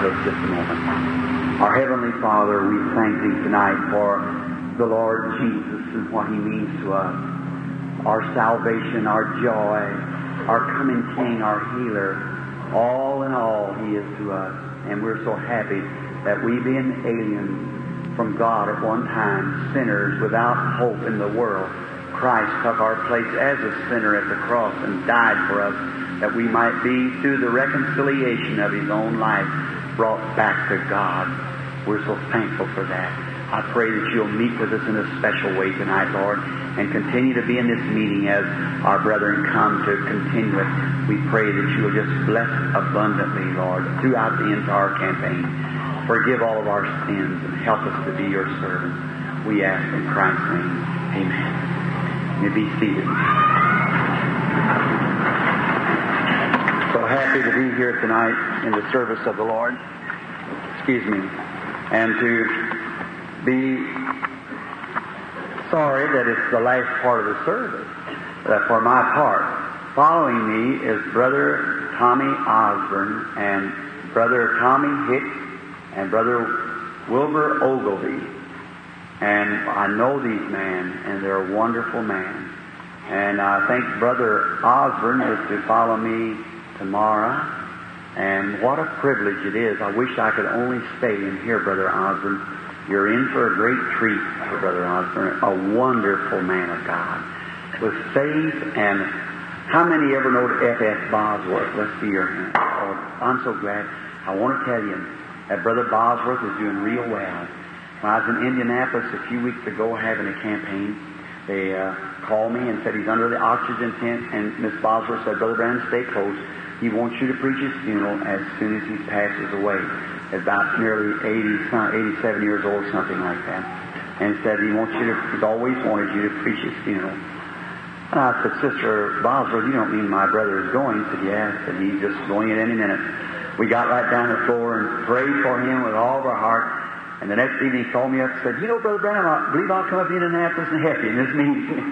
us just a moment. Our Heavenly Father, we thank Thee tonight for the Lord Jesus and what He means to us. Our salvation, our joy, our coming King, our healer, all in all He is to us. And we're so happy that we, being aliens from God at one time, sinners without hope in the world, Christ took our place as a sinner at the cross and died for us, that we might be, through the reconciliation of His own life, brought back to God. We're so thankful for that. I pray that You'll meet with us in a special way tonight, Lord, and continue to be in this meeting as our brethren come to continue it. We pray that You'll just bless abundantly, Lord, throughout the entire campaign. Forgive all of our sins and help us to be Your servants. We ask in Christ's name. Amen. You may be seated. So happy to be here tonight in the service of the Lord. Excuse me. And to be sorry that it's the last part of the service for my part. Following me is Brother Tommy Osborne and Brother Tommy Hicks and Brother Wilbur Ogilvie. And I know these men, and they're a wonderful man. And I think Brother Osborne is to follow me tomorrow. And what a privilege it is. I wish I could only stay and hear Brother Osborne. You're in for a great treat for Brother Osborne, a wonderful man of God, with faith. And how many ever know F.F. Bosworth? Let's see your hand. Oh, I'm so glad. I want to tell you that Brother Bosworth is doing real well. When I was in Indianapolis a few weeks ago having a campaign, they called me and said he's under the oxygen tent, and Miss Bosworth said, Brother Branham, stay close. He wants you to preach his funeral as soon as he passes away. About nearly 87 years old, something like that. And said he's always wanted you to preach his funeral. And I said, Sister Bosworth, you don't mean my brother is going? He said, yeah. I said, he's just going at any minute. We got right down the floor and prayed for him with all of our heart. And the next evening he called me up and said, you know, Brother Branham, I believe I'll come up to Indianapolis and help you in this meeting.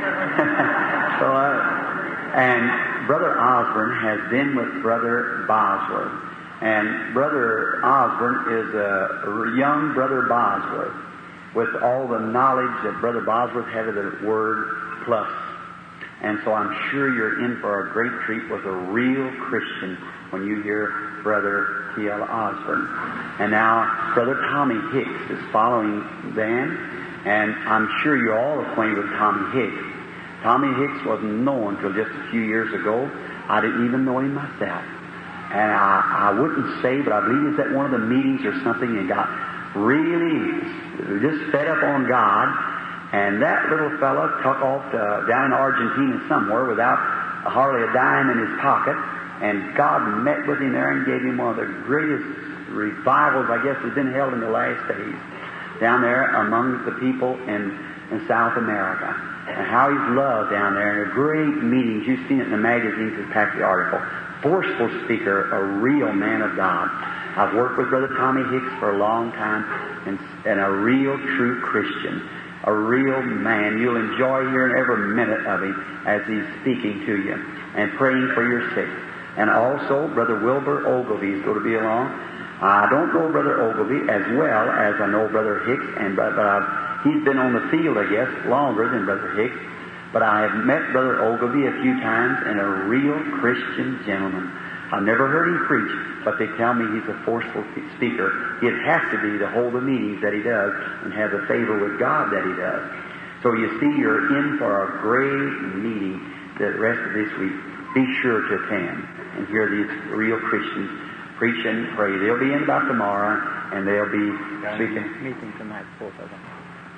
And Brother Osborne has been with Brother Bosworth. And Brother Osborne is a young Brother Bosworth with all the knowledge that Brother Bosworth had of the word plus. And so I'm sure you're in for a great treat with a real Christian when you hear Brother T.L. Osborne. And now Brother Tommy Hicks is following them, and I'm sure you're all acquainted with Tommy Hicks. Tommy Hicks wasn't known until just a few years ago. I didn't even know him myself. And I wouldn't say, but I believe he was at one of the meetings or something and got really just fed up on God. And that little fellow took off down in Argentina somewhere without hardly a dime in his pocket. And God met with him there and gave him one of the greatest revivals, I guess, has been held in the last days down there among the people in South America. And how he's loved down there. And a great meetings. You've seen it in the magazines that packed the article. Forceful speaker, a real man of God. I've worked with Brother Tommy Hicks for a long time, and a real true Christian. A real man. You'll enjoy hearing every minute of him as he's speaking to you and praying for your sick. And also, Brother Wilbur Ogilvie is going to be along. I don't know Brother Ogilvie as well as I know Brother Hicks, but he's been on the field, I guess, longer than Brother Hicks. But I have met Brother Ogilvie a few times, and a real Christian gentleman. I've never heard him preach, but they tell me he's a forceful speaker. He'd have to be to hold the meetings that he does and have the favor with God that he does. So you see, you're in for a great meeting the rest of this week. Be sure to attend and hear these real Christians preach and pray. They'll be in about tomorrow, and they'll be speaking. Meeting tonight, both of them.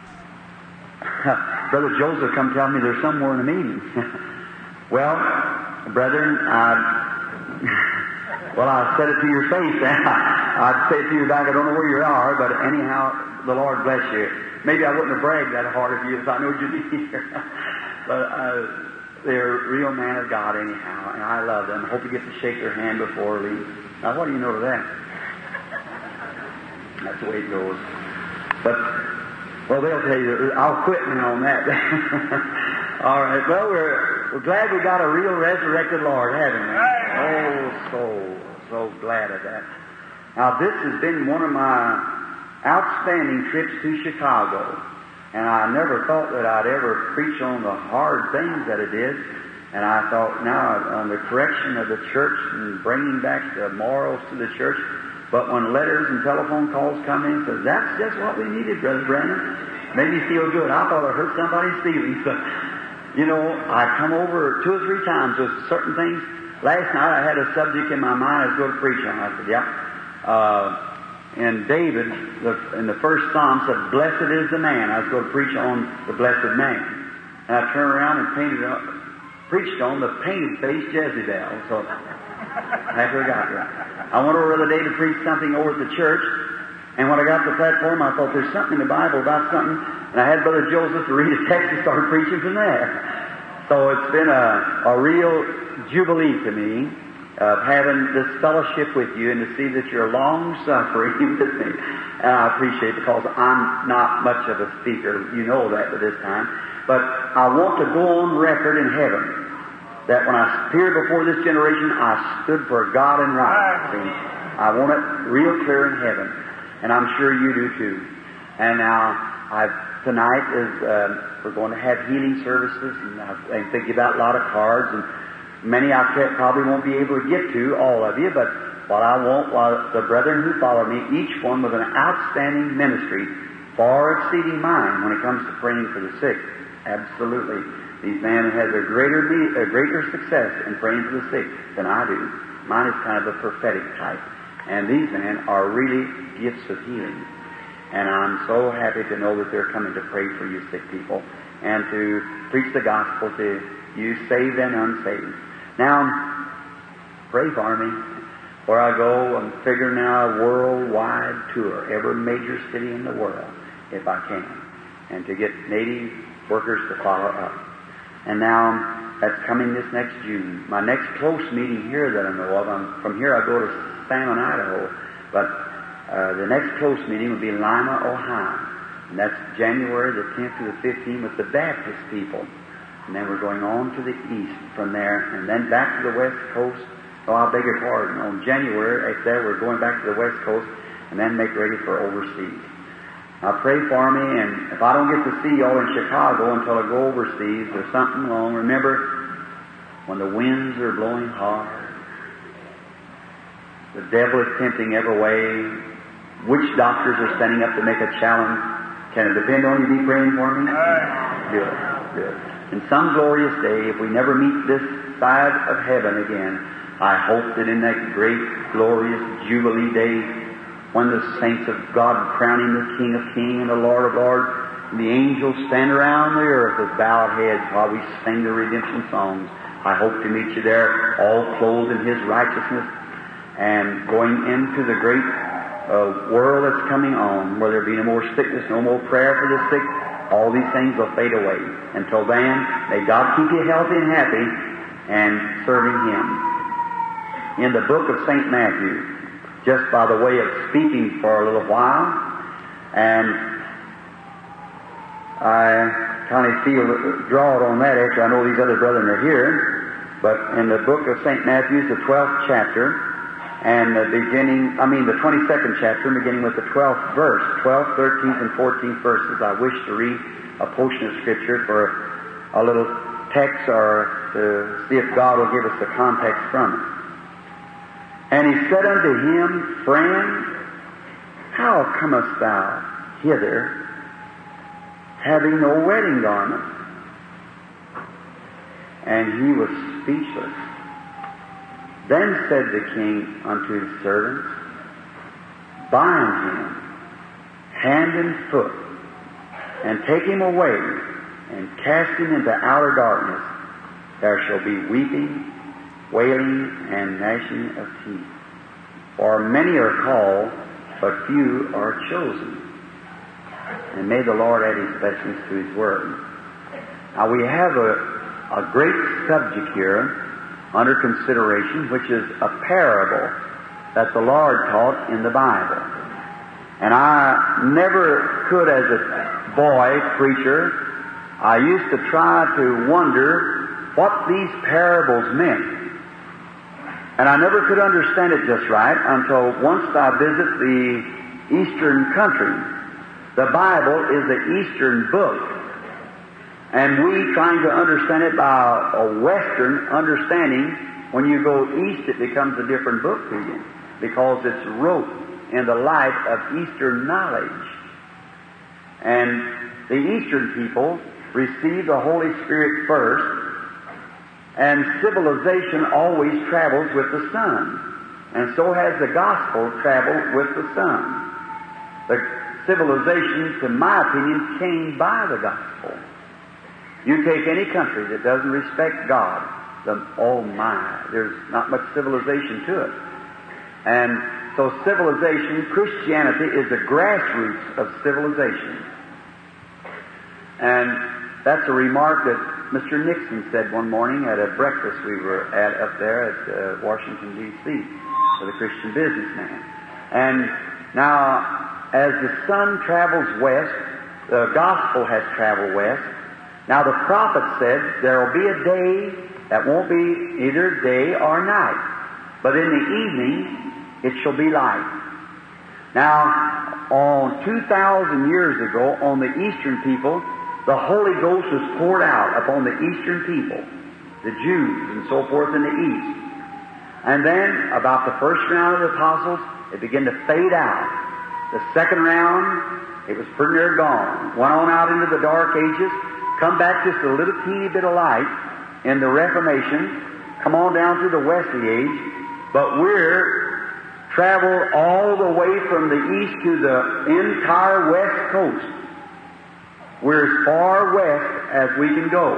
Brother Joseph come tell me there's somewhere in a meeting. Well, brethren, well, I said it to your face. I'd say it to you back. I don't know where you are, but anyhow, the Lord bless you. Maybe I wouldn't have bragged that hard if I knew you'd be here. But they're a real man of God anyhow, and I love them. I hope you get to shake their hand before I leave. Now, what do you know to that? That's the way it goes. But, well, they'll tell you, I'll quit on that. All right. Well, we're glad we got a real resurrected Lord, haven't we? Oh, so glad of that. Now, this has been one of my outstanding trips to Chicago, and I never thought that I'd ever preach on the hard things that it is. And I thought, now, on the correction of the church and bringing back the morals to the church. But when letters and telephone calls come in, says, that's just what we needed, Brother Brandon. Made me feel good. I thought I hurt somebody's feelings. But, you know, I come over 2 or 3 times with certain things. Last night I had a subject in my mind I was going to preach on. I said, yep. And David, in the first Psalm, said, blessed is the man. I was going to preach on the blessed man. And I turned around and preached on the painted-faced Jezebel. So, after I got there. I went over the other day to preach something over at the church, and when I got to the platform, I thought there's something in the Bible about something, and I had Brother Joseph to read a text and start preaching from there. So it's been a real jubilee to me of having this fellowship with you and to see that you're long-suffering with me. And I appreciate it because I'm not much of a speaker. You know that by this time. But I want to go on record in heaven that when I appeared before this generation, I stood for God and right. See, I want it real clear in heaven. And I'm sure you do too. And now, tonight we're going to have healing services, and I'm thinking about a lot of cards, and many I probably won't be able to get to, all of you, but what I want, the brethren who follow me, each one with an outstanding ministry, far exceeding mine when it comes to praying for the sick. Absolutely. These men has a greater success in praying for the sick than I do. Mine is kind of a prophetic type. And these men are really gifts of healing. And I'm so happy to know that they're coming to pray for you sick people and to preach the gospel to you saved and unsaved. Now, pray for me. Where I go, I'm figuring now a worldwide tour, every major city in the world, if I can, and to get native workers to follow up. And now, that's coming this next June. My next close meeting here that I know of, from here I go to Salmon, Idaho, but the next close meeting will be in Lima, Ohio. And that's January the 10th to the 15th with the Baptist people. And then we're going on to the east from there, and then back to the west coast. Oh, I beg your pardon. On January, after that, we're going back to the west coast, and then make ready for overseas. Now pray for me, and if I don't get to see y'all in Chicago until I go overseas, there's something wrong. Remember, when the winds are blowing hard, the devil is tempting every way. Witch doctors are standing up to make a challenge. Can it depend on you be praying for me? Good, good. In some glorious day, if we never meet this side of heaven again, I hope that in that great, glorious Jubilee day, when the saints of God crown Him the King of Kings and the Lord of Lords, and the angels stand around the earth with bowed heads while we sing the redemption songs, I hope to meet you there, all clothed in His righteousness, and going into the great world that's coming on, where there be no more sickness, no more prayer for the sick. All these things will fade away. Until then, may God keep you healthy and happy and serving Him. In the book of St. Matthew, just by the way of speaking for a little while, and I kind of feel drawed on that after I know these other brethren are here, but in the book of St. Matthew, the 12th chapter, and the 22nd chapter, beginning with the 12th verse, 12th, 13th, and 14th verses, I wish to read a portion of Scripture for a little text or to see if God will give us the context from it. And he said unto him, Friend, how comest thou hither, having no wedding garment? And he was speechless. Then said the king unto his servants, Bind him, hand and foot, and take him away, and cast him into outer darkness. There shall be weeping, wailing, and gnashing of teeth. For many are called, but few are chosen. And may the Lord add His blessings to His Word. Now we have a great subject here under consideration, which is a parable that the Lord taught in the Bible. And I never could, as a boy preacher, I used to try to wonder what these parables meant. And I never could understand it just right until once I visit the Eastern country. The Bible is the Eastern book. And we trying to understand it by a Western understanding, when you go east it becomes a different book to you, because it's wrote in the light of Eastern knowledge. And the Eastern people receive the Holy Spirit first, and civilization always travels with the sun. And so has the gospel traveled with the sun. The civilization, to my opinion, came by the gospel. You take any country that doesn't respect God, oh my, there's not much civilization to it. And so civilization, Christianity, is the grassroots of civilization. And that's a remark that Mr. Nixon said one morning at a breakfast we were at up there at Washington, D.C., with a Christian businessman. And now, as the sun travels west, the gospel has traveled west. Now, the prophet said there will be a day that won't be either day or night, but in the evening it shall be light. Now, on 2,000 years ago, on the Eastern people, the Holy Ghost was poured out upon the Eastern people, the Jews and so forth in the East. And then, about the first round of the apostles, it began to fade out. The second round, it was pretty near gone. Went on out into the Dark Ages, come back just a little teeny bit of light in the Reformation, come on down through the Wesley Age, but we're traveled all the way from the East to the entire West Coast. We're as far west as we can go.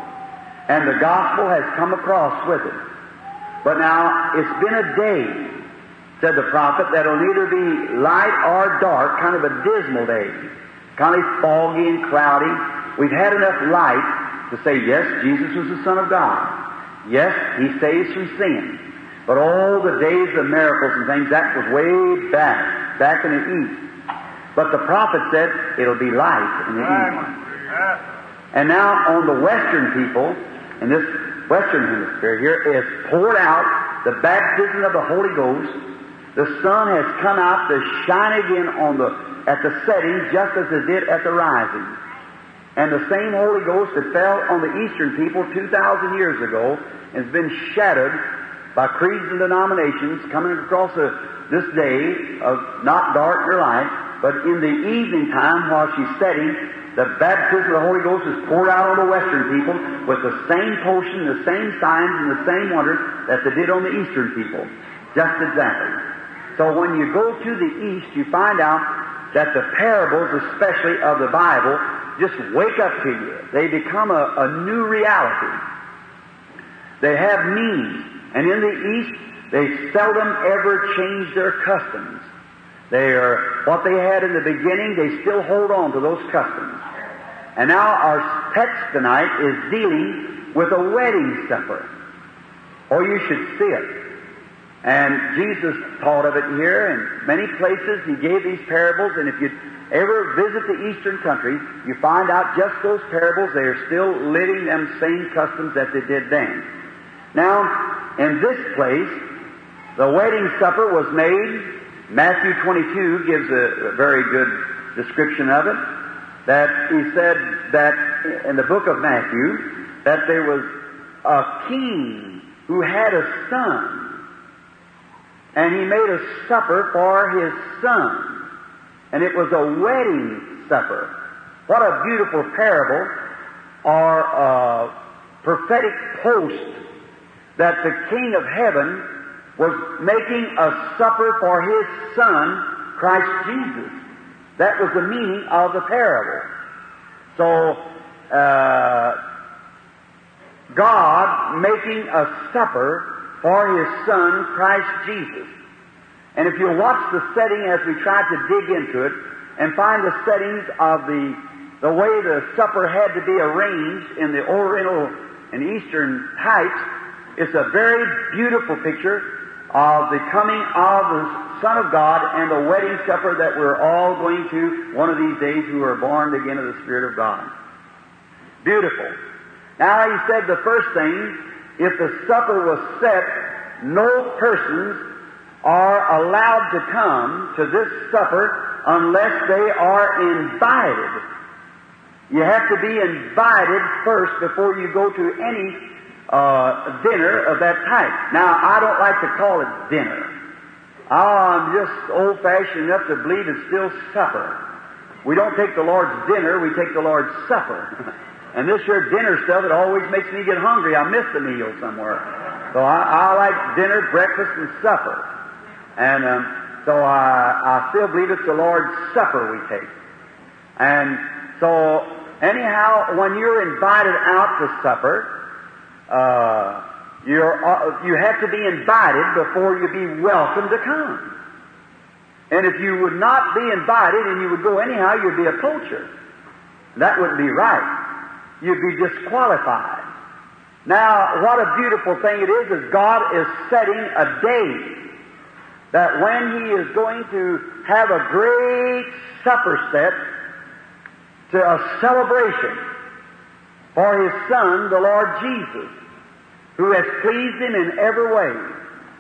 And the gospel has come across with it. But now, it's been a day, said the prophet, that'll neither be light or dark, kind of a dismal day, kind of foggy and cloudy. We've had enough light to say, yes, Jesus was the Son of God. Yes, He saves from sin. But all the days of miracles and things, that was way back in the East. But the prophet said, it'll be light in the evening. And now on the Western people, in this Western hemisphere here, is poured out the baptism of the Holy Ghost. The sun has come out to shine again at the setting, just as it did at the rising. And the same Holy Ghost that fell on the Eastern people 2,000 years ago has been shattered by creeds and denominations coming across this day of not dark nor light. But in the evening time, while she's setting, the baptism of the Holy Ghost is poured out on the Western people with the same potion, the same signs, and the same wonders that they did on the Eastern people. Just exactly. So when you go to the East, you find out that the parables, especially of the Bible, just wake up to you. They become a new reality. They have meaning. And in the East, they seldom ever change their customs. They are what they had in the beginning, they still hold on to those customs. And now our text tonight is dealing with a wedding supper. Oh, you should see it. And Jesus taught of it here, and many places He gave these parables, and if you ever visit the Eastern countries, you find out just those parables, they are still living them same customs that they did then. Now, in this place, the wedding supper was made. Matthew 22 gives a very good description of it, that he said that in the book of Matthew, that there was a king who had a son, and he made a supper for his son, and it was a wedding supper. What a beautiful parable or a prophetic post that the King of Heaven was making a supper for His Son, Christ Jesus. That was the meaning of the parable. So, God making a supper for His Son, Christ Jesus. And if you watch the setting as we try to dig into it and find the settings of the way the supper had to be arranged in the Oriental and Eastern types, it's a very beautiful picture of the coming of the Son of God and the wedding supper that we're all going to one of these days who are born again of the Spirit of God. Beautiful. Now he said the first thing, if the supper was set, no persons are allowed to come to this supper unless they are invited. You have to be invited first before you go to any dinner of that type. Now, I don't like to call it dinner. I'm just old-fashioned enough to believe it's still supper. We don't take the Lord's dinner, we take the Lord's supper. And this here dinner stuff, it always makes me get hungry. I miss the meal somewhere. So I like dinner, breakfast, and supper. And so I still believe it's the Lord's supper we take. And so, anyhow, when you're invited out to supper, you have to be invited before you be welcome to come. And if you would not be invited and you would go anyhow, you'd be a poacher. That wouldn't be right. You'd be disqualified. Now, what a beautiful thing it is God is setting a day that when He is going to have a great supper set to a celebration for His Son, the Lord Jesus, who has pleased Him in every way.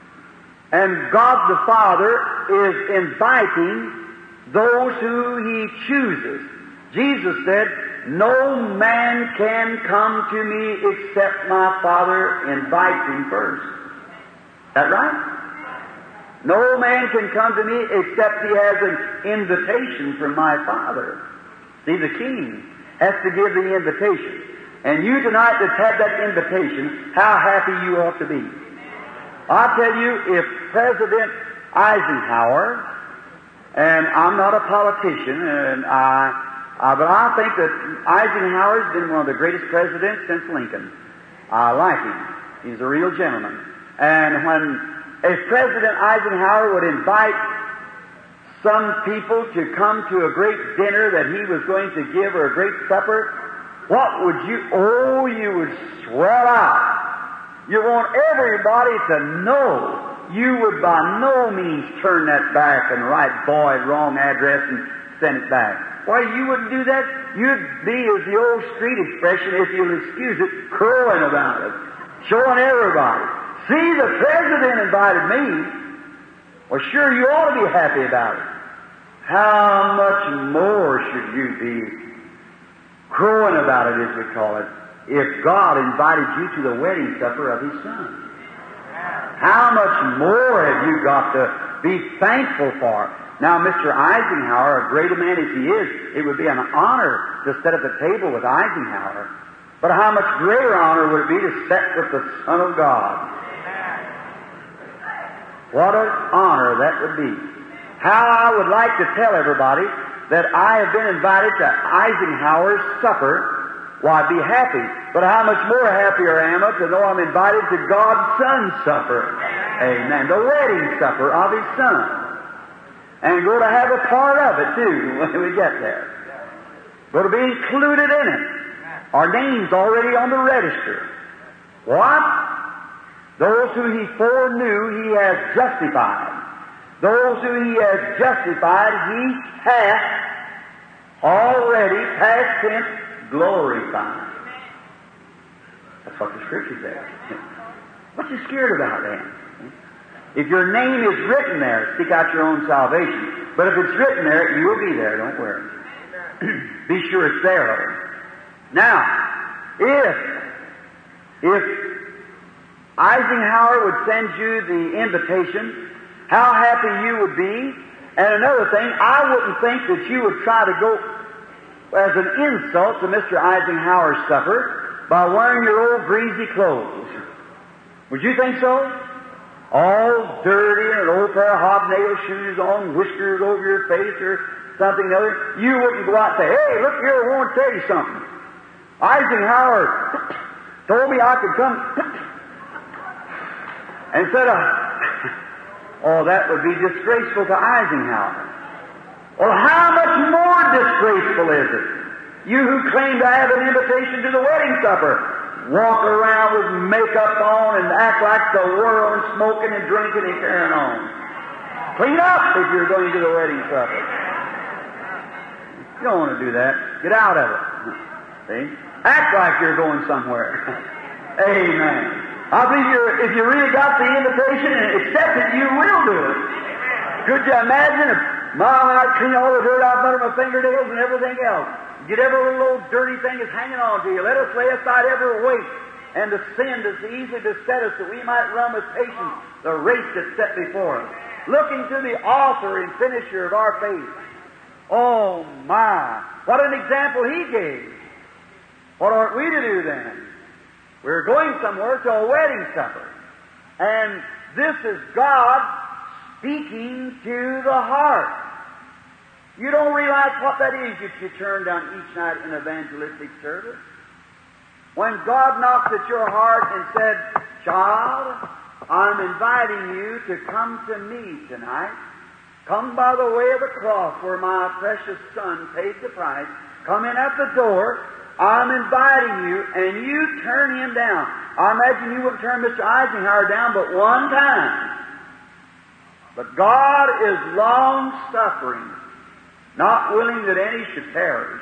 And God the Father is inviting those who He chooses. Jesus said, "No man can come to me except my Father invites him first." Is that right? No man can come to me except he has an invitation from my Father. See, the King has to give the invitation. And you tonight that's had that invitation, how happy you ought to be. I tell you, if President Eisenhower, and I'm not a politician, and but I think that Eisenhower's been one of the greatest presidents since Lincoln. I like him. He's a real gentleman. And if President Eisenhower would invite some people to come to a great dinner that he was going to give, or a great supper, what would you would swell out. You want everybody to know. You would by no means turn that back and write "void," wrong address, and send it back. Why, you wouldn't do that. You'd be, as the old street expression, if you'll excuse it, crowing about it, showing everybody. See, the President invited me. Well, sure, you ought to be happy about it. How much more should you be crowing about it, as we call it, if God invited you to the wedding supper of His Son? How much more have you got to be thankful for? Now, Mr. Eisenhower, a great a man as he is, it would be an honor to sit at the table with Eisenhower. But how much greater honor would it be to sit with the Son of God? What an honor that would be. How I would like to tell everybody that I have been invited to Eisenhower's supper. Why, I'd be happy. But how much more happier am I to know I'm invited to God's Son's supper. Amen. The wedding supper of His Son. And going to have a part of it, too, when we get there. Going to be included in it. Our name's already on the register. What? Those who He foreknew, He has justified. Those who He has justified, He hath already, past tense, glorified. That's what the Scripture says. What you scared about then? If your name is written there, seek out your own salvation. But if it's written there, you will be there, don't worry. Be sure it's there. Now, if Eisenhower would send you the invitation, how happy you would be. And another thing, I wouldn't think that you would try to go as an insult to Mr. Eisenhower's supper by wearing your old greasy clothes. Would you think so? All dirty and an old pair of hobnail shoes on, whiskers over your face or something other. You wouldn't go out and say, "Hey, look here, I want to tell you something. Eisenhower told me I could come." And said, oh, that would be disgraceful to Eisenhower. Well, how much more disgraceful is it? You who claim to have an invitation to the wedding supper, walk around with makeup on and act like the world, and smoking and drinking and carrying on. Clean up if you're going to the wedding supper. You don't want to do that. Get out of it. See? Act like you're going somewhere. Amen. I believe if you really got the invitation and accept it, you will do it. Could you imagine if I'd clean all the dirt off under my fingernails and everything else? Get every little old dirty thing that's hanging on to you. Let us lay aside every weight and the sin that's easily beset us, that we might run with patience the race that's set before us, looking to the author and finisher of our faith. Oh my! What an example he gave! What aren't we to do then? We're going somewhere to a wedding supper, and this is God speaking to the heart. You don't realize what that is if you turn down each night in evangelistic service. When God knocks at your heart and said, "Child, I'm inviting you to come to me tonight. Come by the way of the cross where my precious Son paid the price. Come in at the door. I'm inviting you," and you turn him down. I imagine you wouldn't turn Mr. Eisenhower down but one time. But God is long-suffering, not willing that any should perish.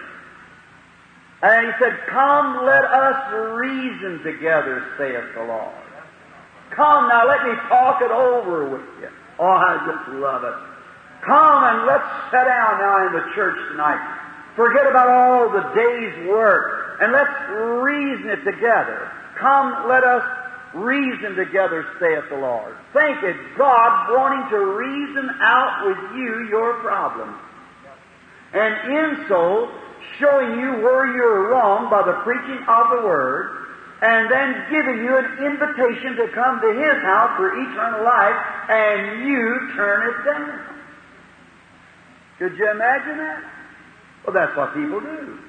And He said, "Come, let us reason together, saith the Lord." Come now, let me talk it over with you. Oh, I just love it. Come and let's sit down now in the church tonight. Forget about all the day's work, and let's reason it together. Come, let us reason together, saith the Lord. Think it's God wanting to reason out with you your problem. And in so, showing you where you're wrong by the preaching of the Word, and then giving you an invitation to come to His house for eternal life, and you turn it down. Could you imagine that? Well, that's what people do.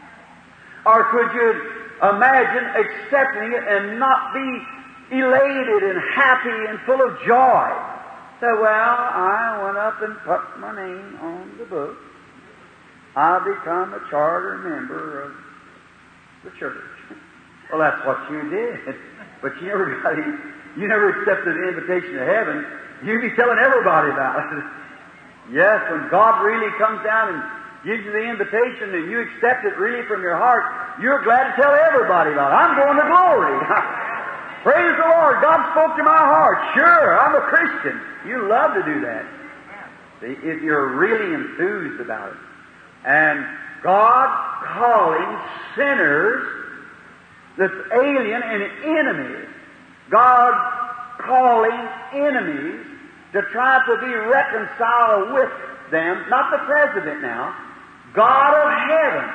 Or could you imagine accepting it and not be elated and happy and full of joy? Say, "Well, I went up and put my name on the book. I become a charter member of the church." Well, that's what you did. But you never accepted the invitation to heaven. You'd be telling everybody about it. Yes, when God really comes down and gives you the invitation and you accept it really from your heart, you're glad to tell everybody about it. I'm going to glory. Praise the Lord. God spoke to my heart. Sure, I'm a Christian. You love to do that. See, if you're really enthused about it. And God calling sinners that's alien and enemies, God calling enemies to try to be reconciled with them, not the president now, God of heaven,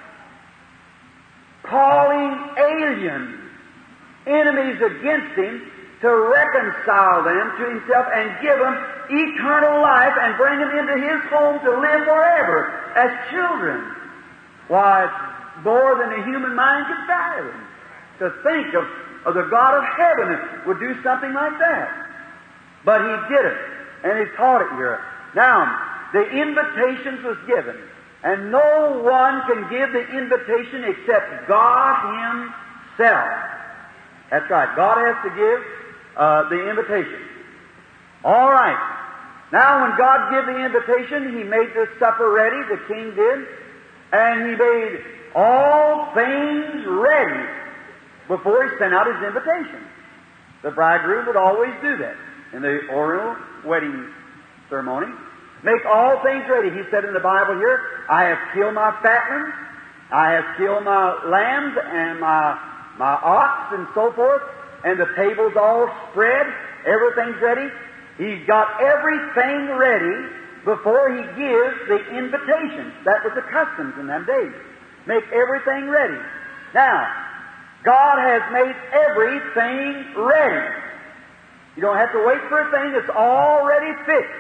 calling aliens, enemies against Him, to reconcile them to Himself and give them eternal life and bring them into His home to live forever as children. Why, it's more than a human mind could fathom. To think of the God of heaven that would do something like that. But He did it, and He taught it here. Now, the invitations was given, and no one can give the invitation except God Himself. That's right. God has to give the invitation. All right. Now, when God gave the invitation, He made the supper ready, the king did, and He made all things ready before He sent out His invitation. The bridegroom would always do that in the oral wedding ceremony. Make all things ready. He said in the Bible here, "I have killed my fatlings, I have killed my lambs and my ox," and so forth, and the table's all spread, everything's ready. He's got everything ready before He gives the invitation. That was the customs in them days. Make everything ready. Now, God has made everything ready. You don't have to wait for a thing that's already fixed.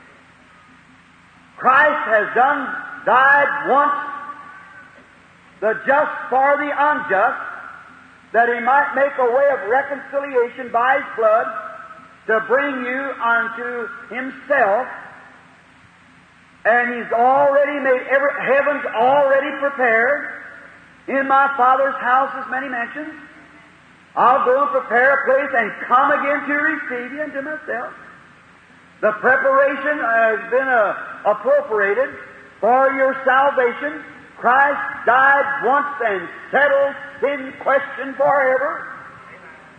Christ has died once, the just for the unjust, that He might make a way of reconciliation by His blood to bring you unto Himself. And He's already made heaven's already prepared. "In my Father's house is many mansions. I'll go and prepare a place and come again to receive you unto myself." The preparation has been appropriated for your salvation. Christ died once and settled sin question forever.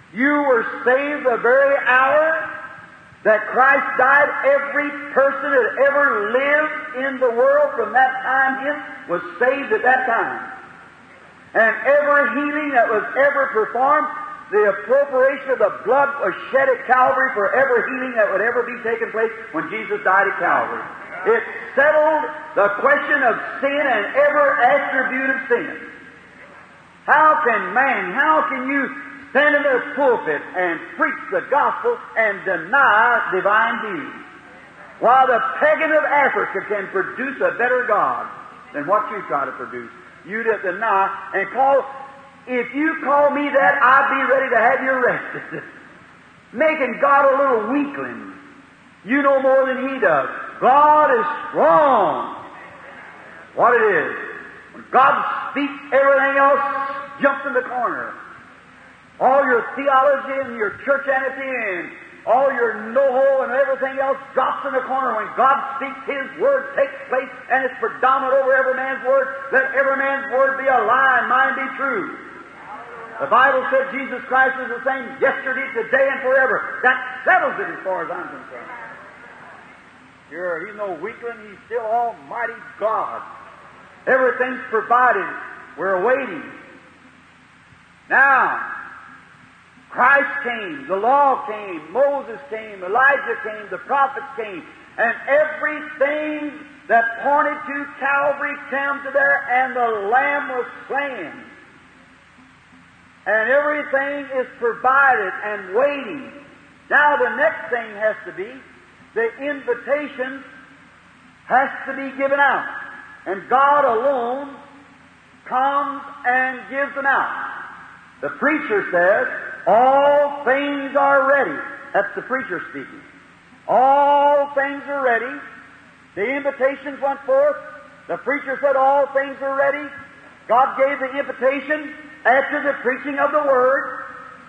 You were saved the very hour that Christ died. Every person that ever lived in the world from that time in was saved at that time. And every healing that was ever performed, the appropriation of the blood was shed at Calvary for every healing that would ever be taking place when Jesus died at Calvary. It settled the question of sin and every attribute of sin. How can you stand in the pulpit and preach the gospel and deny divine deity? While the pagan of Africa can produce a better God than what you try to produce, you deny and call. If you call me that, I'd be ready to have you arrested. Making God a little weakling. You know more than He does. God is strong. What it is. When God speaks, everything else jumps in the corner. All your theology and your churchianity and all your know-how and everything else drops in the corner. When God speaks, His Word takes place and it's predominant over every man's word. Let every man's word be a lie and mine be true. The Bible said Jesus Christ is the same yesterday, today, and forever. That settles it as far as I'm concerned. He's no weakling. He's still Almighty God. Everything's provided. We're waiting. Now, Christ came, the law came, Moses came, Elijah came, the prophets came, and everything that pointed to Calvary came to there, and the Lamb was slain. And everything is provided and waiting. Now the next thing has to be, the invitation has to be given out. And God alone comes and gives them out. The preacher says, all things are ready. That's the preacher speaking. All things are ready. The invitations went forth. The preacher said, all things are ready. God gave the invitation after the preaching of the Word.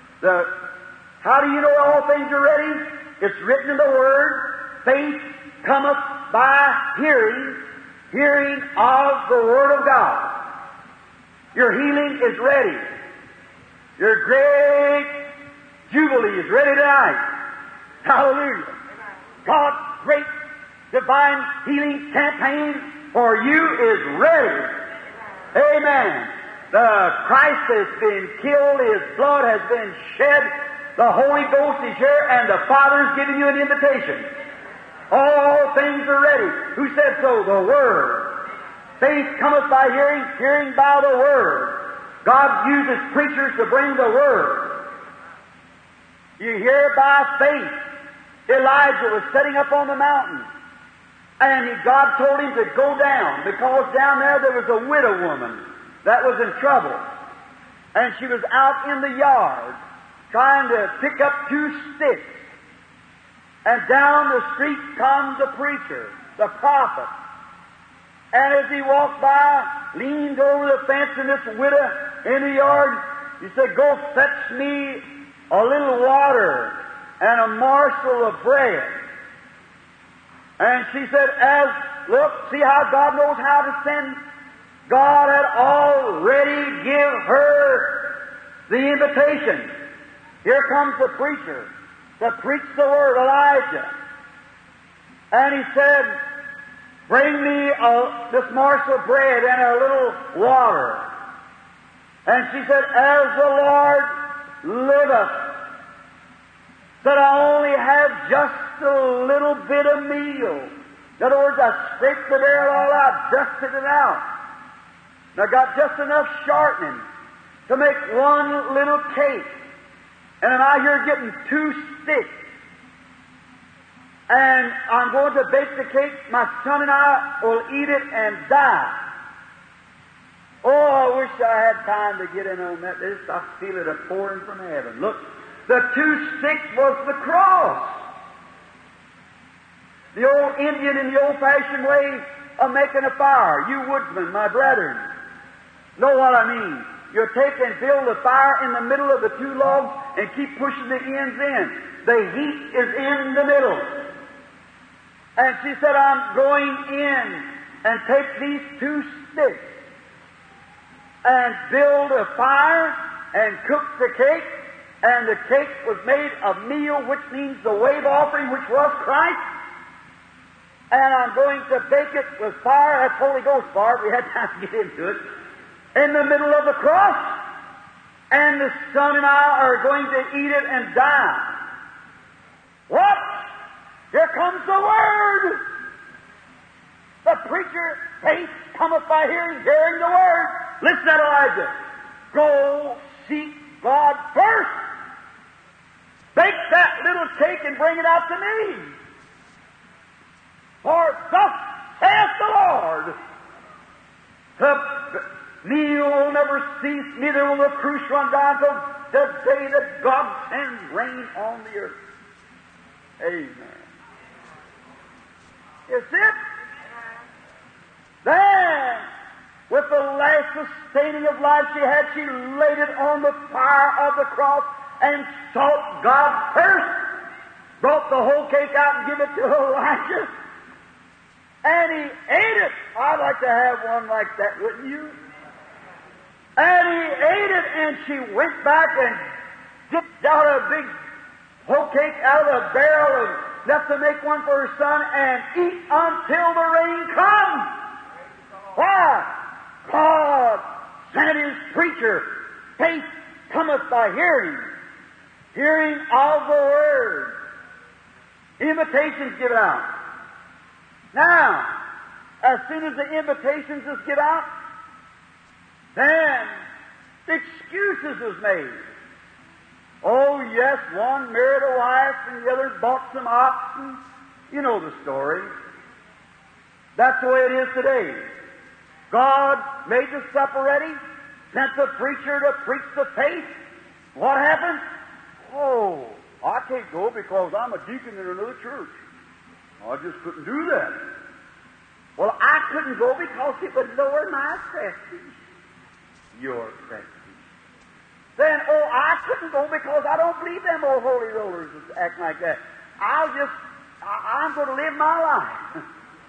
How do you know all things are ready? It's written in the Word. Faith cometh by hearing, hearing of the Word of God. Your healing is ready. Your great jubilee is ready tonight. Hallelujah. God's great divine healing campaign for you is ready. Amen. The Christ has been killed, His blood has been shed, the Holy Ghost is here, and the Father's giving you an invitation. All things are ready. Who said so? The Word. Faith cometh by hearing, hearing by the Word. God uses preachers to bring the Word. You hear by faith. Elijah was setting up on the mountain, and God told him to go down, because down there was a widow woman that was in trouble. And she was out in the yard trying to pick up 2 sticks. And down the street comes the preacher, the prophet. And as he walked by, leaned over the fence, and this widow in the yard, he said, go fetch me a little water and a morsel of bread. And she said, look, see how God knows how to send. God had already given her the invitation. Here comes the preacher to preach the Word, Elijah. And he said, bring me this morsel of bread and a little water. And she said, as the Lord liveth, said, I only have just a little bit of meal. In other words, I scraped the barrel all out, dusted it out. And I got just enough shortening to make one little cake. And I'm out here getting 2 sticks. And I'm going to bake the cake. My son and I will eat it and die. Oh, I wish I had time to get in on that. I feel it pouring from heaven. Look, the 2 sticks was the cross. The old Indian in the old-fashioned way of making a fire. You woodsmen, my brethren, know what I mean. You take and build a fire in the middle of the 2 logs and keep pushing the ends in. The heat is in the middle. And she said, I'm going in and take these 2 sticks and build a fire and cook the cake and the cake was made of meal, which means the wave offering, which was Christ. And I'm going to bake it with fire. That's Holy Ghost fire. We had time to get into it. In the middle of the cross. And the Son and I are going to eat it and die. What? Here comes the Word. The preacher, faith cometh by hearing, hearing the Word. Listen to Elijah. Go seek God first. Bake that little cake and bring it out to me. For thus saith the Lord, the meal will never cease, neither will the cruse run down till the day that God sends rain on the earth. Amen. Is it? Then, with the last sustaining of life she had, she laid it on the fire of the cross and sought God first. Brought the whole cake out and gave it to Elijah. And he ate it. I'd like to have one like that, wouldn't you? And he ate it, and she went back and dipped out a big whole cake out of a barrel and left to make one for her son and eat until the rain comes. Why? God sent His preacher. Faith cometh by hearing. Hearing of the Word. Invitations given out. Now, as soon as the invitations is given out, then excuses is made. Oh, yes, one married a wife and the other bought some oxen. You know the story. That's the way it is today. God made the supper ready, sent the preacher to preach the faith. What happened? Oh, I can't go because I'm a deacon in another church. I just couldn't do that. Well, I couldn't go because it would lower my prestige. Your prestige. Then, I couldn't go because I don't believe them old holy rollers act like that. I'm going to live my life.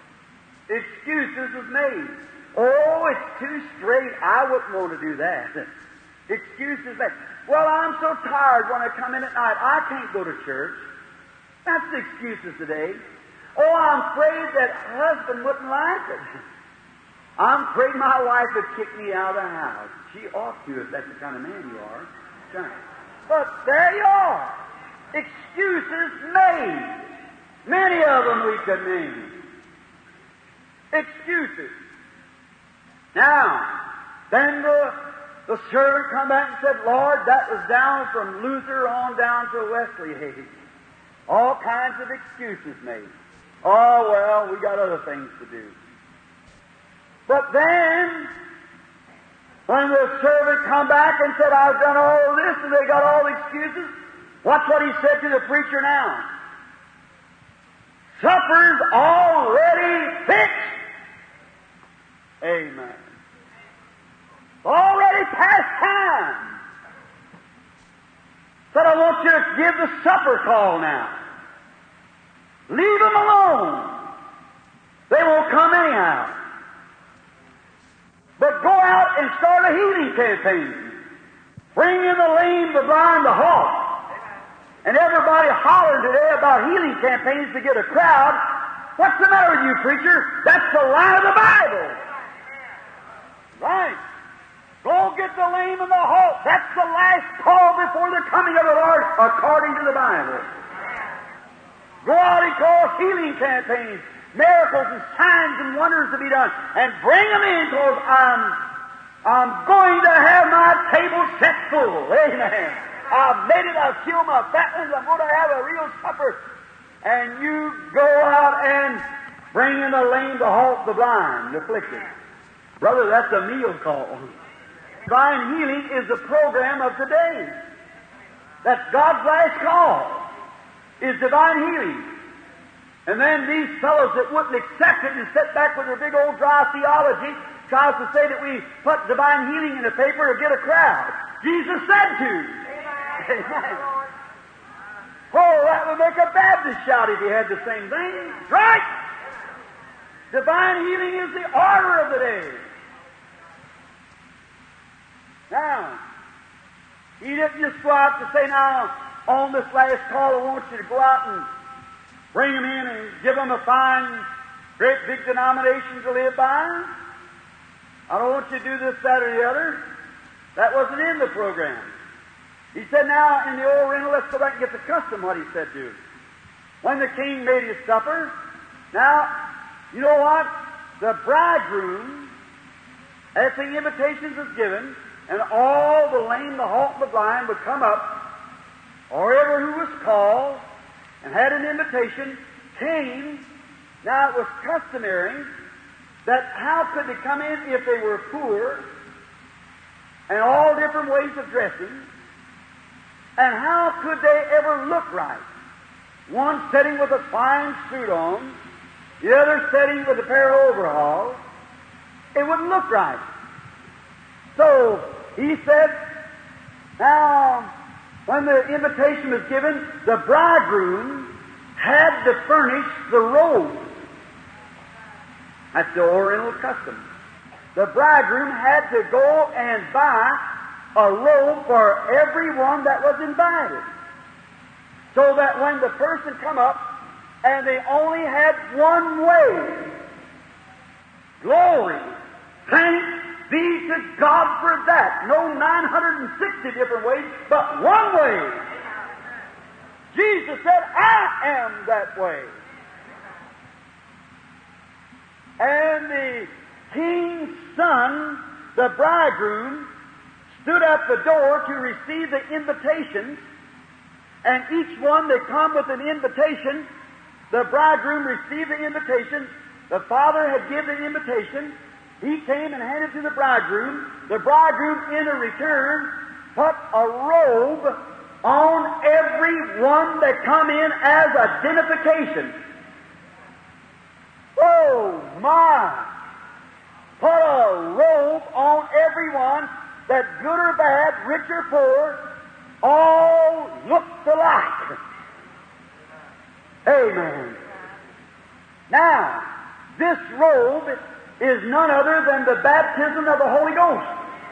Excuses is made. Oh, it's too straight. I wouldn't want to do that. Excuses made. Well, I'm so tired when I come in at night. I can't go to church. That's the excuses today. Oh, I'm afraid that husband wouldn't like it. I'm afraid my wife would kick me out of the house. She ought to if that's the kind of man you are. Right. But there you are. Excuses made. Many of them we could name. Excuses. Now, then the servant come back and said, Lord, that was down from Luther on down to Wesley age. All kinds of excuses made. Oh, well, we got other things to do. But then, when the servant come back and said, I've done all this, and they got all the excuses, watch what he said to the preacher now. Supper's already fixed. Amen. Already past time. Said, I want you to give the supper call now. Leave them alone. They won't come anyhow. But go out and start a healing campaign. Bring in the lame, the blind, the halt. And everybody hollering today about healing campaigns to get a crowd. What's the matter with you, preacher? That's the lie of the Bible. Right. Go get the lame and the halt. That's the last call before the coming of the Lord, according to the Bible. Go out and call healing campaigns, miracles and signs and wonders to be done, and bring them in, because I'm going to have my table set full. Amen. I've made it. I've killed my fatlings. I'm going to have a real supper. And you go out and bring in the lame, the halt, the blind, the afflicted. Brother, that's a meal call. Divine healing is the program of today. That's God's last call. Is divine healing. And then these fellows that wouldn't accept it and sit back with their big old dry theology tries to say that we put divine healing in the paper to get a crowd. Jesus said to. Amen. Oh, that would make a Baptist shout if he had the same thing. Right? Divine healing is the order of the day. Now, He didn't just go out to say, now, on this last call, I want you to go out and bring them in and give them a fine, great big denomination to live by. I don't want you to do this, that, or the other. That wasn't in the program. He said, now, in the Oriental, let's go back and get the custom, what he said to. When the king made his supper, now, you know what? The bridegroom, as the invitations was given, and all the lame, the halt, and the blind would come up, or ever who was called and had an invitation came. Now, it was customary that how could they come in if they were poor and all different ways of dressing, and how could they ever look right? One sitting with a fine suit on, the other sitting with a pair of overalls. It wouldn't look right. So he said, now, when the invitation was given, the bridegroom had to furnish the robe. That's the Oriental custom. The bridegroom had to go and buy a robe for everyone that was invited. So that when the person come up and they only had one way, glory, thanks be to God for that. No 960 different ways, but one way. Jesus said, I am that way. And the king's son, the bridegroom, stood at the door to receive the invitations, and each one they come with an invitation. The bridegroom received the invitation. The father had given the invitation. He came and handed to the bridegroom. The bridegroom, in a return, put a robe on every one that come in as identification. Oh, my! Put a robe on everyone that, good or bad, rich or poor, all looked alike. Amen. Now, this robe is none other than the baptism of the Holy Ghost.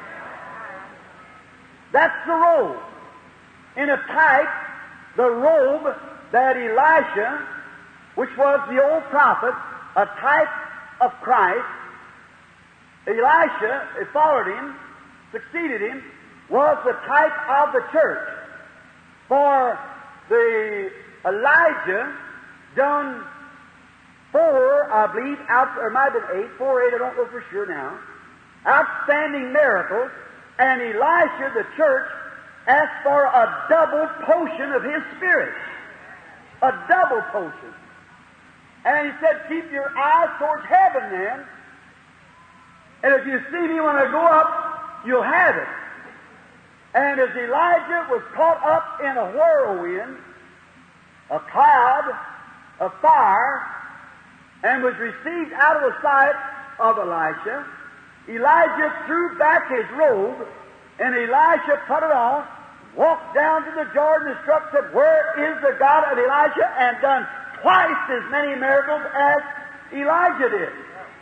That's the robe. In a type, the robe that Elisha, which was the old prophet, a type of Christ, Elisha, it followed him, succeeded him, was the type of the church. For the Elijah done 4, I believe, or it might have been 8, 4, 8, I don't know for sure now, outstanding miracles, and Elisha, the church, asked for a double potion of his Spirit. A double potion. And he said, keep your eyes towards heaven then, and if you see me when I go up, you'll have it. And as Elijah was caught up in a whirlwind, a cloud, of fire, and was received out of the sight of Elisha, Elijah threw back his robe, and Elisha put it on, walked down to the Jordan and struck, said, where is the God of Elijah? And done twice as many miracles as Elijah did.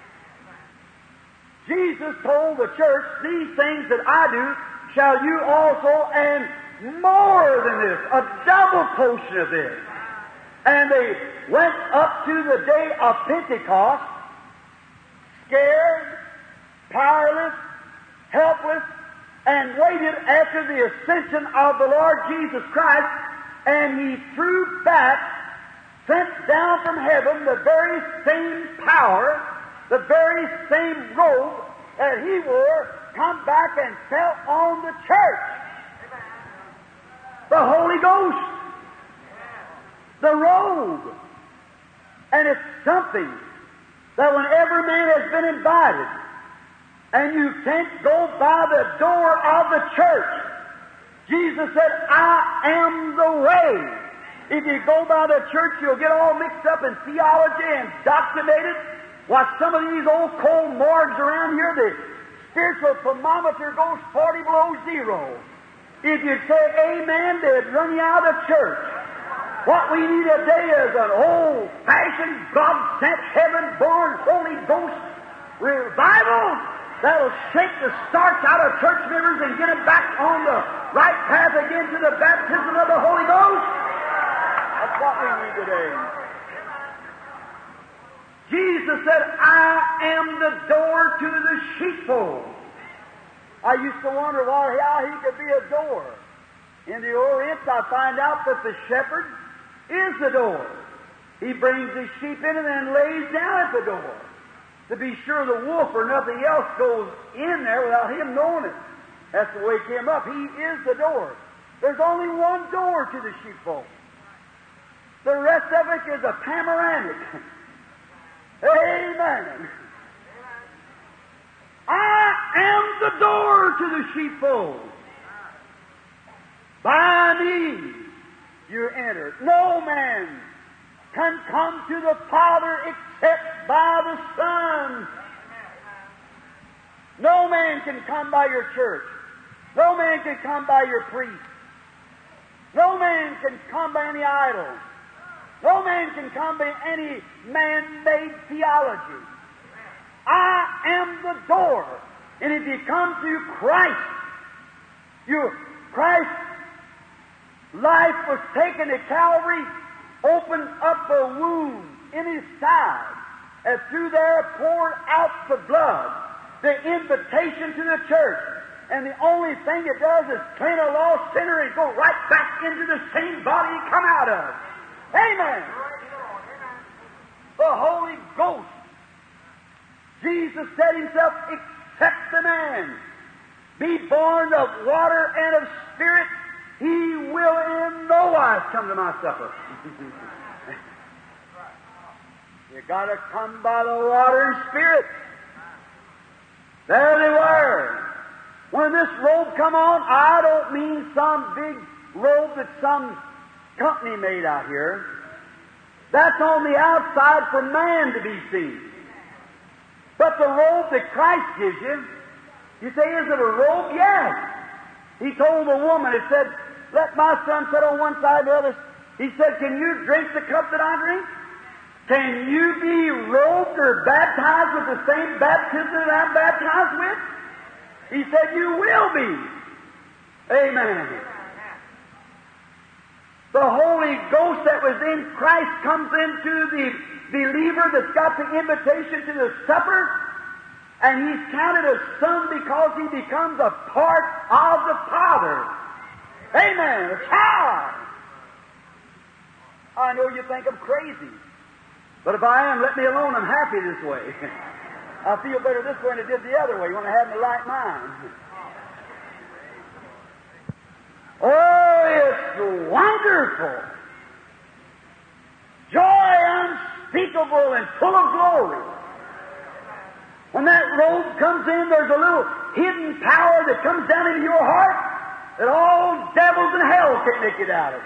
Jesus told the church, these things that I do shall you also, and more than this, a double portion of this. And they went up to the day of Pentecost, scared, powerless, helpless, and waited after the ascension of the Lord Jesus Christ, and He threw back, sent down from heaven the very same power, the very same robe that He wore, come back and fell on the church. The Holy Ghost. The robe. And it's something that when every man has been invited, and you can't go by the door of the church, Jesus said, I am the way. If you go by the church, you'll get all mixed up in theology and doctrinated. Watch some of these old cold morgues around here, the spiritual thermometer goes 40 below zero. If you say amen, they'd run you out of church. What we need today is an old-fashioned, God-sent, heaven-born, Holy Ghost revival. that'll shake the starch out of church members and get them back on the right path again to the baptism of the Holy Ghost. That's what we need today. Jesus said, I am the door to the sheepfold. I used to wonder how he could be a door. In the Orient, I find out that the shepherd is the door. He brings his sheep in and then lays down at the door to be sure the wolf or nothing else goes in there without him knowing it. That's the way he came up. He is the door. There's only one door to the sheepfold. The rest of it is a panoramic. Amen. I am the door to the sheepfold. By me you enter. No man can come to the Father except by the Son. No man can come by your church. No man can come by your priest. No man can come by any idol. No man can come by any man-made theology. I am the door. And if you come through Christ, Christ's life was taken at Calvary, opened up a wound in his side, and through there poured out the blood, the invitation to the church. And the only thing it does is clean a lost sinner and go right back into the same body he come out of. Amen. The Holy Ghost. Jesus said himself, except the man be born of water and of spirit, he will in no wise come to my supper. You got to come by the water and spirit. There they were. When this robe come on, I don't mean some big robe that some company made out here. That's on the outside for man to be seen. But the robe that Christ gives you say, is it a robe? Yes. He told the woman, it said, let my son sit on one side and the other. He said, can you drink the cup that I drink? Can you be robed or baptized with the same baptism that I'm baptized with? He said, you will be. Amen. The Holy Ghost that was in Christ comes into the believer that's got the invitation to the supper, and he's counted a son because he becomes a part of the Father. Amen. A child. I know you think I'm crazy, but if I am, let me alone. I'm happy this way. I feel better this way than I did the other way when I had my right mind. Oh, it's wonderful. Joy unspeakable and full of glory. When that robe comes in, there's a little hidden power that comes down into your heart that all devils in hell can't make it out of.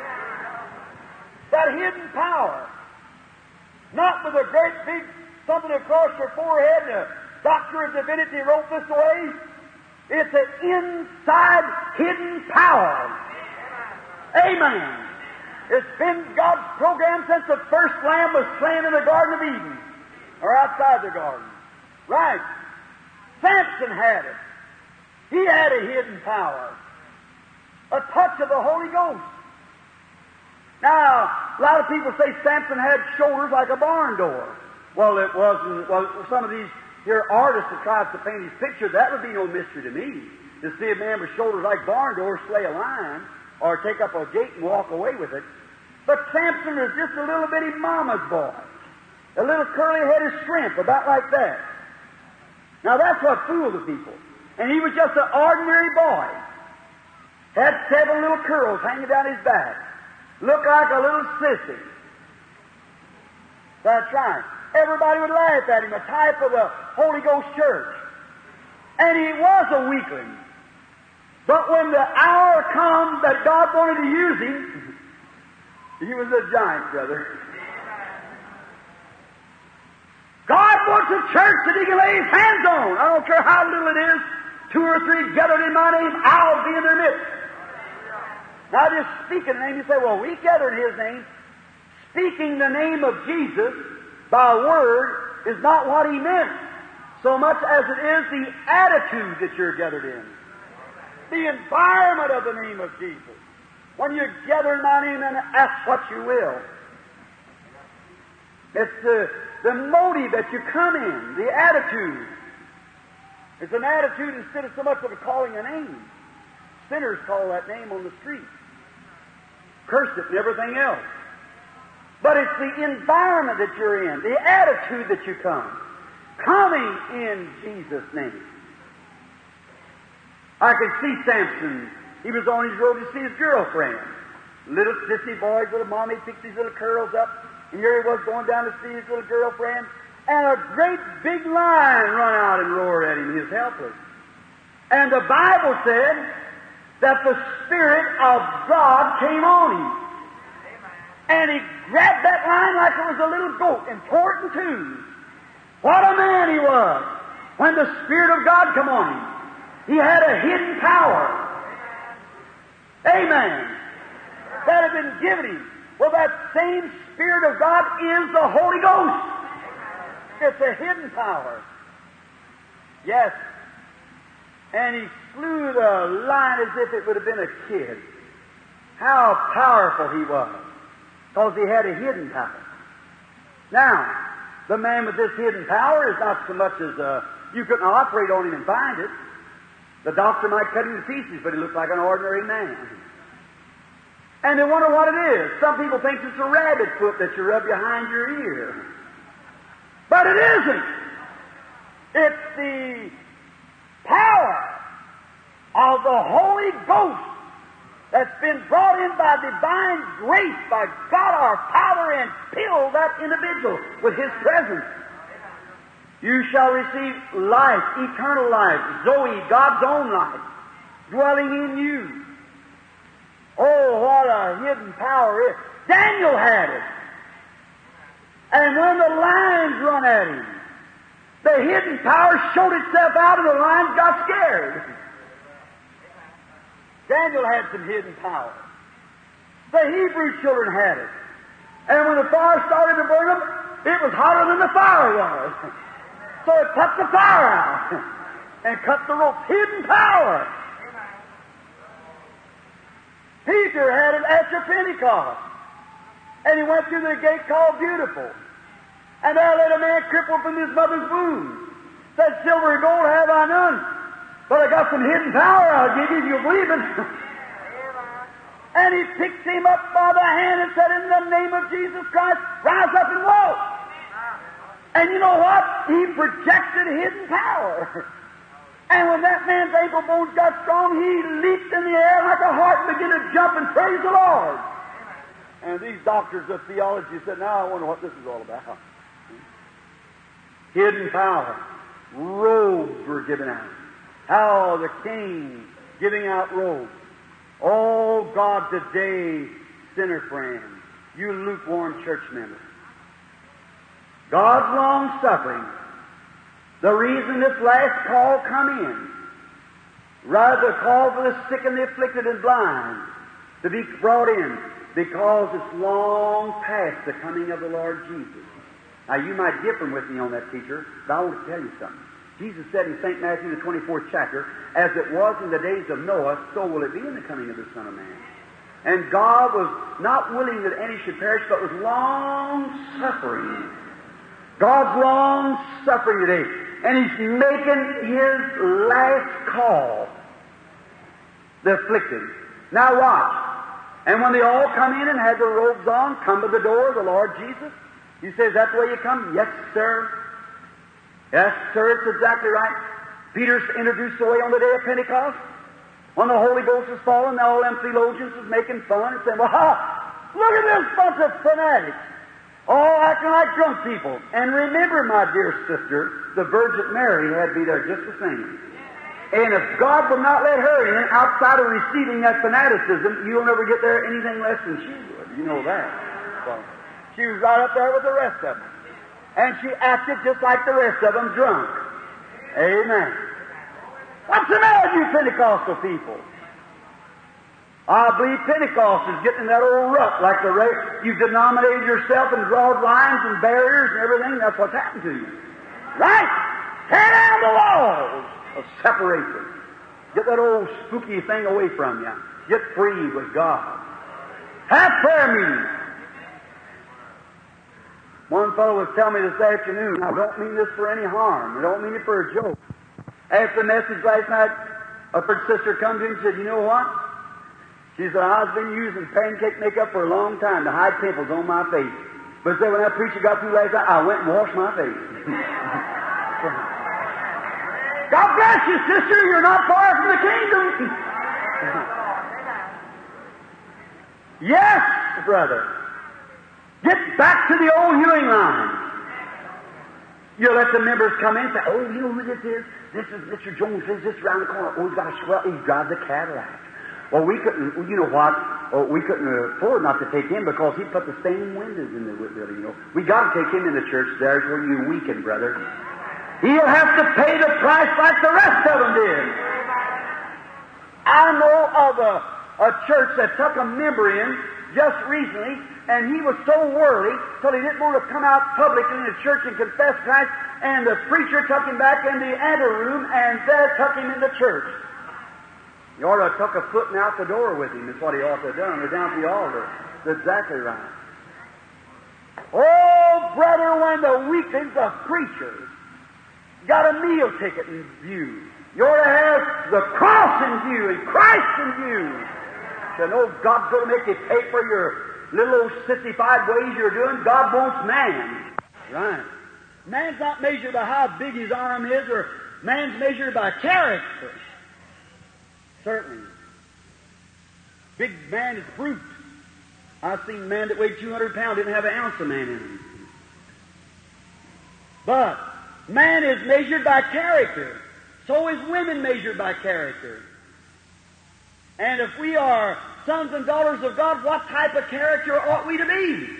That hidden power. Not with a great big something across your forehead and a doctor of divinity wrote this away. It's an inside hidden power. Amen. It's been God's program since the first lamb was slain in the Garden of Eden, or outside the garden. Right. Samson had it. He had a hidden power. A touch of the Holy Ghost. Now, a lot of people say Samson had shoulders like a barn door. Well, it wasn't. Well, some of these here artists that tries to paint his picture, that would be no mystery to me. To see a man with shoulders like barn doors slay a lion, or take up a gate and walk away with it. But Samson was just a little bitty mama's boy. A little curly-headed shrimp, about like that. Now that's what fooled the people. And he was just an ordinary boy. Had 7 little curls hanging down his back. Looked like a little sissy. That's right. Everybody would laugh at him, a type of the Holy Ghost church. And he was a weakling. But when the hour come that God wanted to use him, he was a giant, brother. God wants a church that he can lay his hands on. I don't care how little it is. 2 or 3 gathered in my name, I'll be in their midst. Now just speaking the name, you say, well, we gathered in his name. Speaking the name of Jesus by word is not what he meant. so much as it is the attitude that you're gathered in. The environment of the name of Jesus. When you're gathered in my name, then ask what you will. It's the motive that you come in, the attitude. It's an attitude instead of so much of calling a name. Sinners call that name on the street. Curse it and everything else. But it's the environment that you're in, the attitude that you come. Coming in Jesus' name. I could see Samson. He was on his road to see his girlfriend. Little sissy boy's little mommy picked his little curls up, and here he was going down to see his little girlfriend, and a great big lion run out and roared at him. He was helpless. And the Bible said that the Spirit of God came on him. And he grabbed that lion like it was a little goat and tore it in two. What a man he was when the Spirit of God come on him. He had a hidden power. Amen. That had been given him. Well, that same Spirit of God is the Holy Ghost. It's a hidden power. Yes. And he slew the lion as if it would have been a kid. How powerful he was. Because he had a hidden power. Now, the man with this hidden power is not so much as you couldn't operate on him and bind it. The doctor might cut him to pieces, but he looked like an ordinary man. And they wonder what it is. Some people think it's a rabbit foot that you rub behind your ear. But it isn't. It's the power of the Holy Ghost that's been brought in by divine grace, by God our Father, and filled that individual with His presence. You shall receive life, eternal life, Zoe, God's own life, dwelling in you. Oh, what a hidden power it is. Daniel had it. And when the lions run at him, the hidden power showed itself out and the lions got scared. Daniel had some hidden power. The Hebrew children had it. And when the fire started to burn them, it was hotter than the fire was. So it put the fire out and cut the ropes. Hidden power. Peter had it after Pentecost. And he went through the gate called Beautiful. And there lay a man crippled from his mother's womb. Said, silver and gold have I none, but I got some hidden power I'll give you if you believe it. And he picked him up by the hand and said, in the name of Jesus Christ, rise up and walk. And you know what? He projected hidden power. And when that man's ankle bones got strong, he leaped in the air like a hart and began to jump and praise the Lord. And these doctors of theology said, now I wonder what this is all about. Hidden power. Robes were given out. How the king giving out robes. Oh, God, today, sinner friend, you lukewarm church member. God's long-suffering. The reason this last call come in, rather call for the sick and the afflicted and blind to be brought in, because it's long past the coming of the Lord Jesus. Now, you might differ with me on that, teacher, but I want to tell you something. Jesus said in St. Matthew, the 24th chapter, as it was in the days of Noah, so will it be in the coming of the Son of Man. And God was not willing that any should perish, but was long-suffering. God's long-suffering today. And He's making His last call. The afflicted. Now watch. And when they all come in and had their robes on, come to the door of the Lord Jesus. He says, that's the way you come? Yes, sir. Yes, sir, it's exactly right. Peter introduced the way on the day of Pentecost. When the Holy Ghost was falling, all them theologians was making fun and saying, well, look at this bunch of fanatics. All acting like drunk people. And remember, my dear sister, the Virgin Mary had to be there just the same. And if God would not let her in, outside of receiving that fanaticism, you'll never get there anything less than she would. You know that. So, she was right up there with the rest of them. And she acted just like the rest of them, drunk. Amen. What's the matter with you Pentecostal people? I believe Pentecost is getting in that old rut, like the rest. You've denominated yourself and drawn lines and barriers and everything. That's what's happened to you. Right? Tear down the walls of separation. Get that old spooky thing away from you. Get free with God. Have prayer meetings. One fellow was telling me this afternoon, I don't mean this for any harm. I don't mean it for a joke. After the message last night, a sister come to him and said, you know what? She said, I've been using pancake makeup for a long time to hide pimples on my face. But said, when that preacher got through last night, I went and washed my face. God bless you, sister. You're not far from the kingdom. Yes, brother. Get back to the old hewing line. You let the members come in and say, oh, you know who this is? This is Mr. Jones. This is around the corner. Oh, he's got a swell. He drives a Cadillac. Well, we couldn't, you know what? Oh, we couldn't afford not to take him because he put the same windows in the building, you know. We got to take him in the church. There's where you weaken, brother. He'll have to pay the price like the rest of them did. I know of a church that took a member in just recently, and he was so worldly till he didn't want to come out publicly in the church and confess Christ, and the preacher took him back in the anteroom and there took him in the church. You ought to have took a foot and out the door with him, is what he ought to have done, or down at the altar. That's exactly right. Oh, brother, when the weaklings of preachers got a meal ticket in view, you ought to have the cross in view and Christ in view. You know God's going to make you pay for your little old sissified ways you're doing. God wants man. Right. Man's not measured by how big his arm is, or man's measured by character. Certainly. Big man is brute. I've seen a man that weighed 200 pounds, didn't have an ounce of man in him. But man is measured by character. So is women measured by character. And if we are sons and daughters of God, what type of character ought we to be?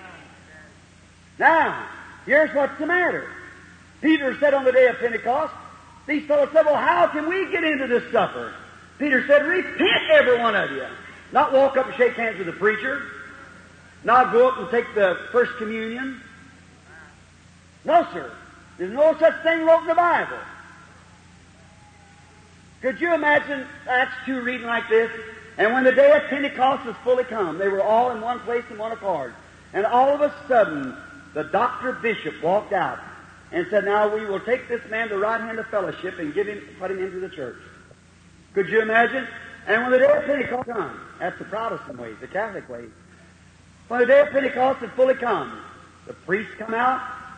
Now, here's what's the matter. Peter said on the day of Pentecost, these fellows said, well, how can we get into this supper? Peter said, repent, every one of you. Not walk up and shake hands with the preacher. Not go up and take the first communion. No, sir. There's no such thing wrote in the Bible. Could you imagine Acts 2 reading like this? And when the day of Pentecost was fully come, they were all in one place in one accord. And all of a sudden, the doctor bishop walked out and said, now we will take this man to the right hand of fellowship and put him into the church. Could you imagine? And when the day of Pentecost come, that's the Protestant way, the Catholic way. When the day of Pentecost had fully come, the priest come out,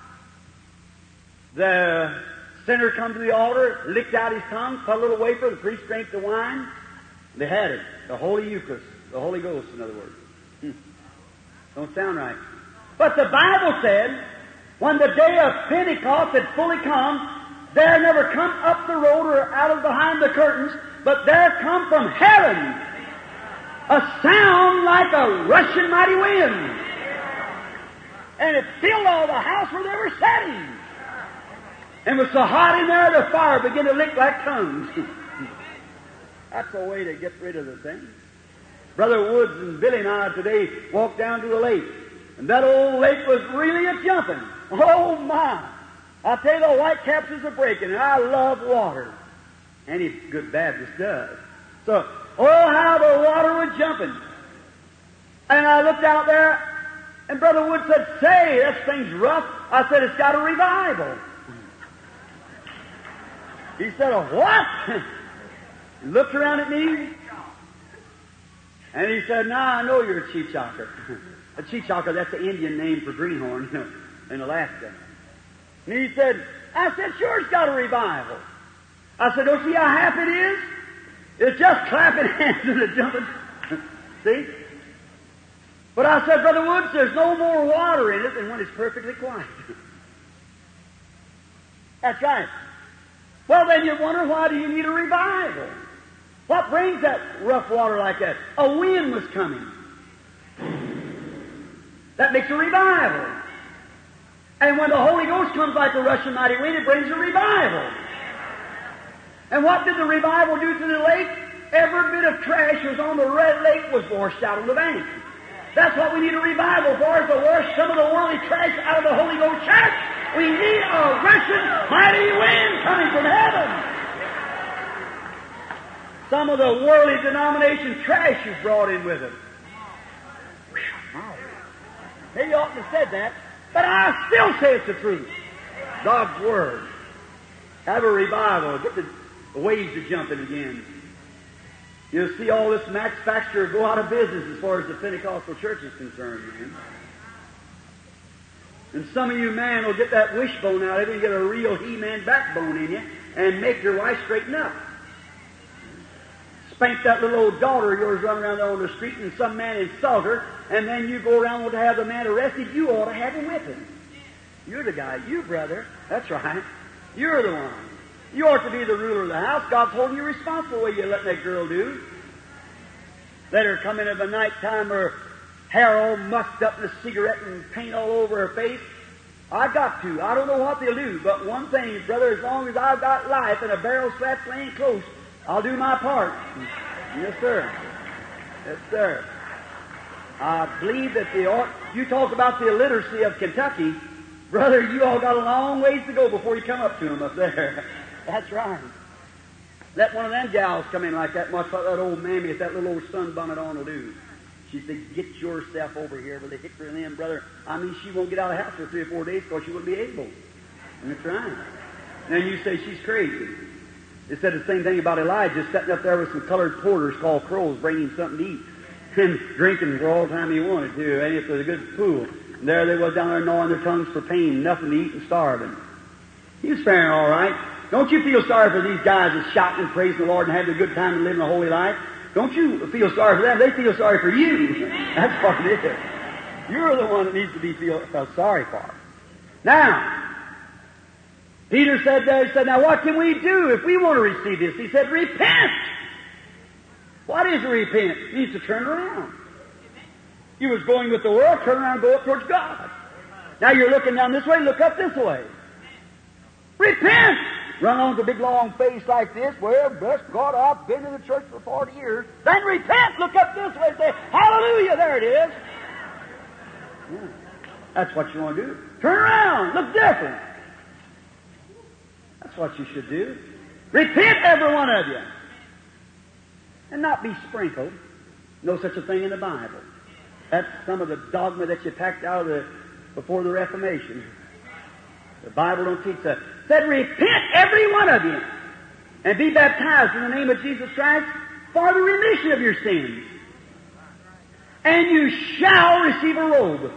the sinner come to the altar, licked out his tongue, put a little wafer, the priest drank the wine. They had it. The Holy Eucharist. The Holy Ghost, in other words. Don't sound right. But the Bible said, when the day of Pentecost had fully come, there never come up the road or out of behind the curtains, but there come from heaven a sound like a rushing mighty wind. And it filled all the house where they were sitting. And it was so hot in there, the fire began to lick like tongues. That's the way to get rid of the thing. Brother Woods and Billy and I today walked down to the lake. And that old lake was really a-jumping. Oh, my. I tell you, the white caps is a-breaking, and I love water. Any good Baptist does. So, oh, how the water was jumping. And I looked out there, and Brother Wood said, say, that thing's rough. I said, it's got a revival. He said, a what? He looked around at me, and he said, now I know you're a cheechako. A cheechako, that's the Indian name for greenhorn, you know, in Alaska. And he said, I said, sure, it's got a revival. I said, don't you see how happy it is? It's just clapping hands and a jumping. See? But I said, Brother Woods, there's no more water in it than when it's perfectly quiet. That's right. Well, then you wonder, why do you need a revival? What brings that rough water like that? A wind was coming. That makes a revival. And when the Holy Ghost comes like a rushing mighty wind, it brings a revival. And what did the revival do to the lake? Every bit of trash was on the red lake was washed out on the bank. That's what we need a revival for, is to wash some of the worldly trash out of the Holy Ghost church. We need a rushing mighty wind. coming from heaven. Some of the worldly denomination trash is brought in with it. They oughtn't have said that, but I still say it's the truth. God's Word. Have a revival. Get the waves a jumping again. You'll see all this manufacturer go out of business as far as the Pentecostal church is concerned, man. And some of you, man, will get that wishbone out of it and get a real He-Man backbone in you and make your wife straighten up. Spank that little old daughter of yours running around there on the street and some man insult her, and then you go around to have the man arrested, you ought to have a whipping. You're the guy. You, brother. That's right. You're the one. You ought to be the ruler of the house. God's holding you responsible the way you let that girl do. Let her come in at the night time, her hair all mucked up and a cigarette and paint all over her face. I got to. I don't know what they'll do, but one thing, brother, as long as I've got life and a barrel strapped laying close, I'll do my part. Yes, sir. Yes, sir. I believe that you talk about the illiteracy of Kentucky. Brother, you all got a long ways to go before you come up to them up there. That's right. Let one of them gals come in like that and watch what that old mammy with that little old sunbonnet on will do. She said, get yourself over here with the hickory and them, brother. I mean, she won't get out of the house for 3 or 4 days because she wouldn't be able. And that's right. And then you say she's crazy. They said the same thing about Elijah, sitting up there with some colored porters called crows, bringing him something to eat and drinking for all the time he wanted to, and it was a good pool. And there they was down there gnawing their tongues for pain, nothing to eat and starving. He was faring all right. Don't you feel sorry for these guys that's shouting and praising the Lord and having a good time and living a holy life? Don't you feel sorry for them? They feel sorry for you. That's what it is. You're the one that needs to be felt sorry for. Now, Peter said there, he said, now what can we do if we want to receive this? He said, repent. What is repent? It means to turn around. You was going with the world, turn around and go up towards God. Now you're looking down this way, look up this way. Repent! Run on with a big long face like this. Well, bless God, I've been in the church for 40 years. Then repent, look up this way and say, hallelujah, there it is. Yeah. That's what you want to do. Turn around, look different. That's what you should do. Repent, every one of you. And not be sprinkled. No such a thing in the Bible. That's some of the dogma that you packed out of before the Reformation. The Bible don't teach that. It said, repent, every one of you, and be baptized in the name of Jesus Christ for the remission of your sins. And you shall receive a robe.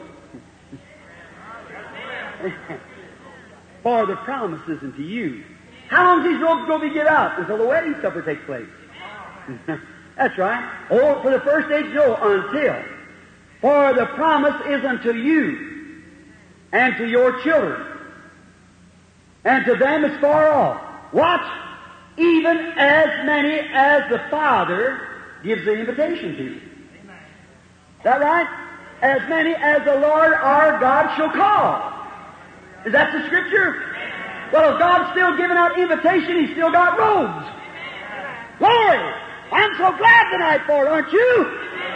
For the promise is unto you. How long is these robes going to be get out? Until the wedding supper takes place. That's right. Oh, for the first age, no, until. For the promise is unto you and to your children and to them as far off. Watch, even as many as the Father gives the invitation to. Is that right? As many as the Lord our God shall call. Is that the Scripture? Well, if God's still giving out invitation, He's still got robes. Glory! I'm so glad tonight for it, aren't you?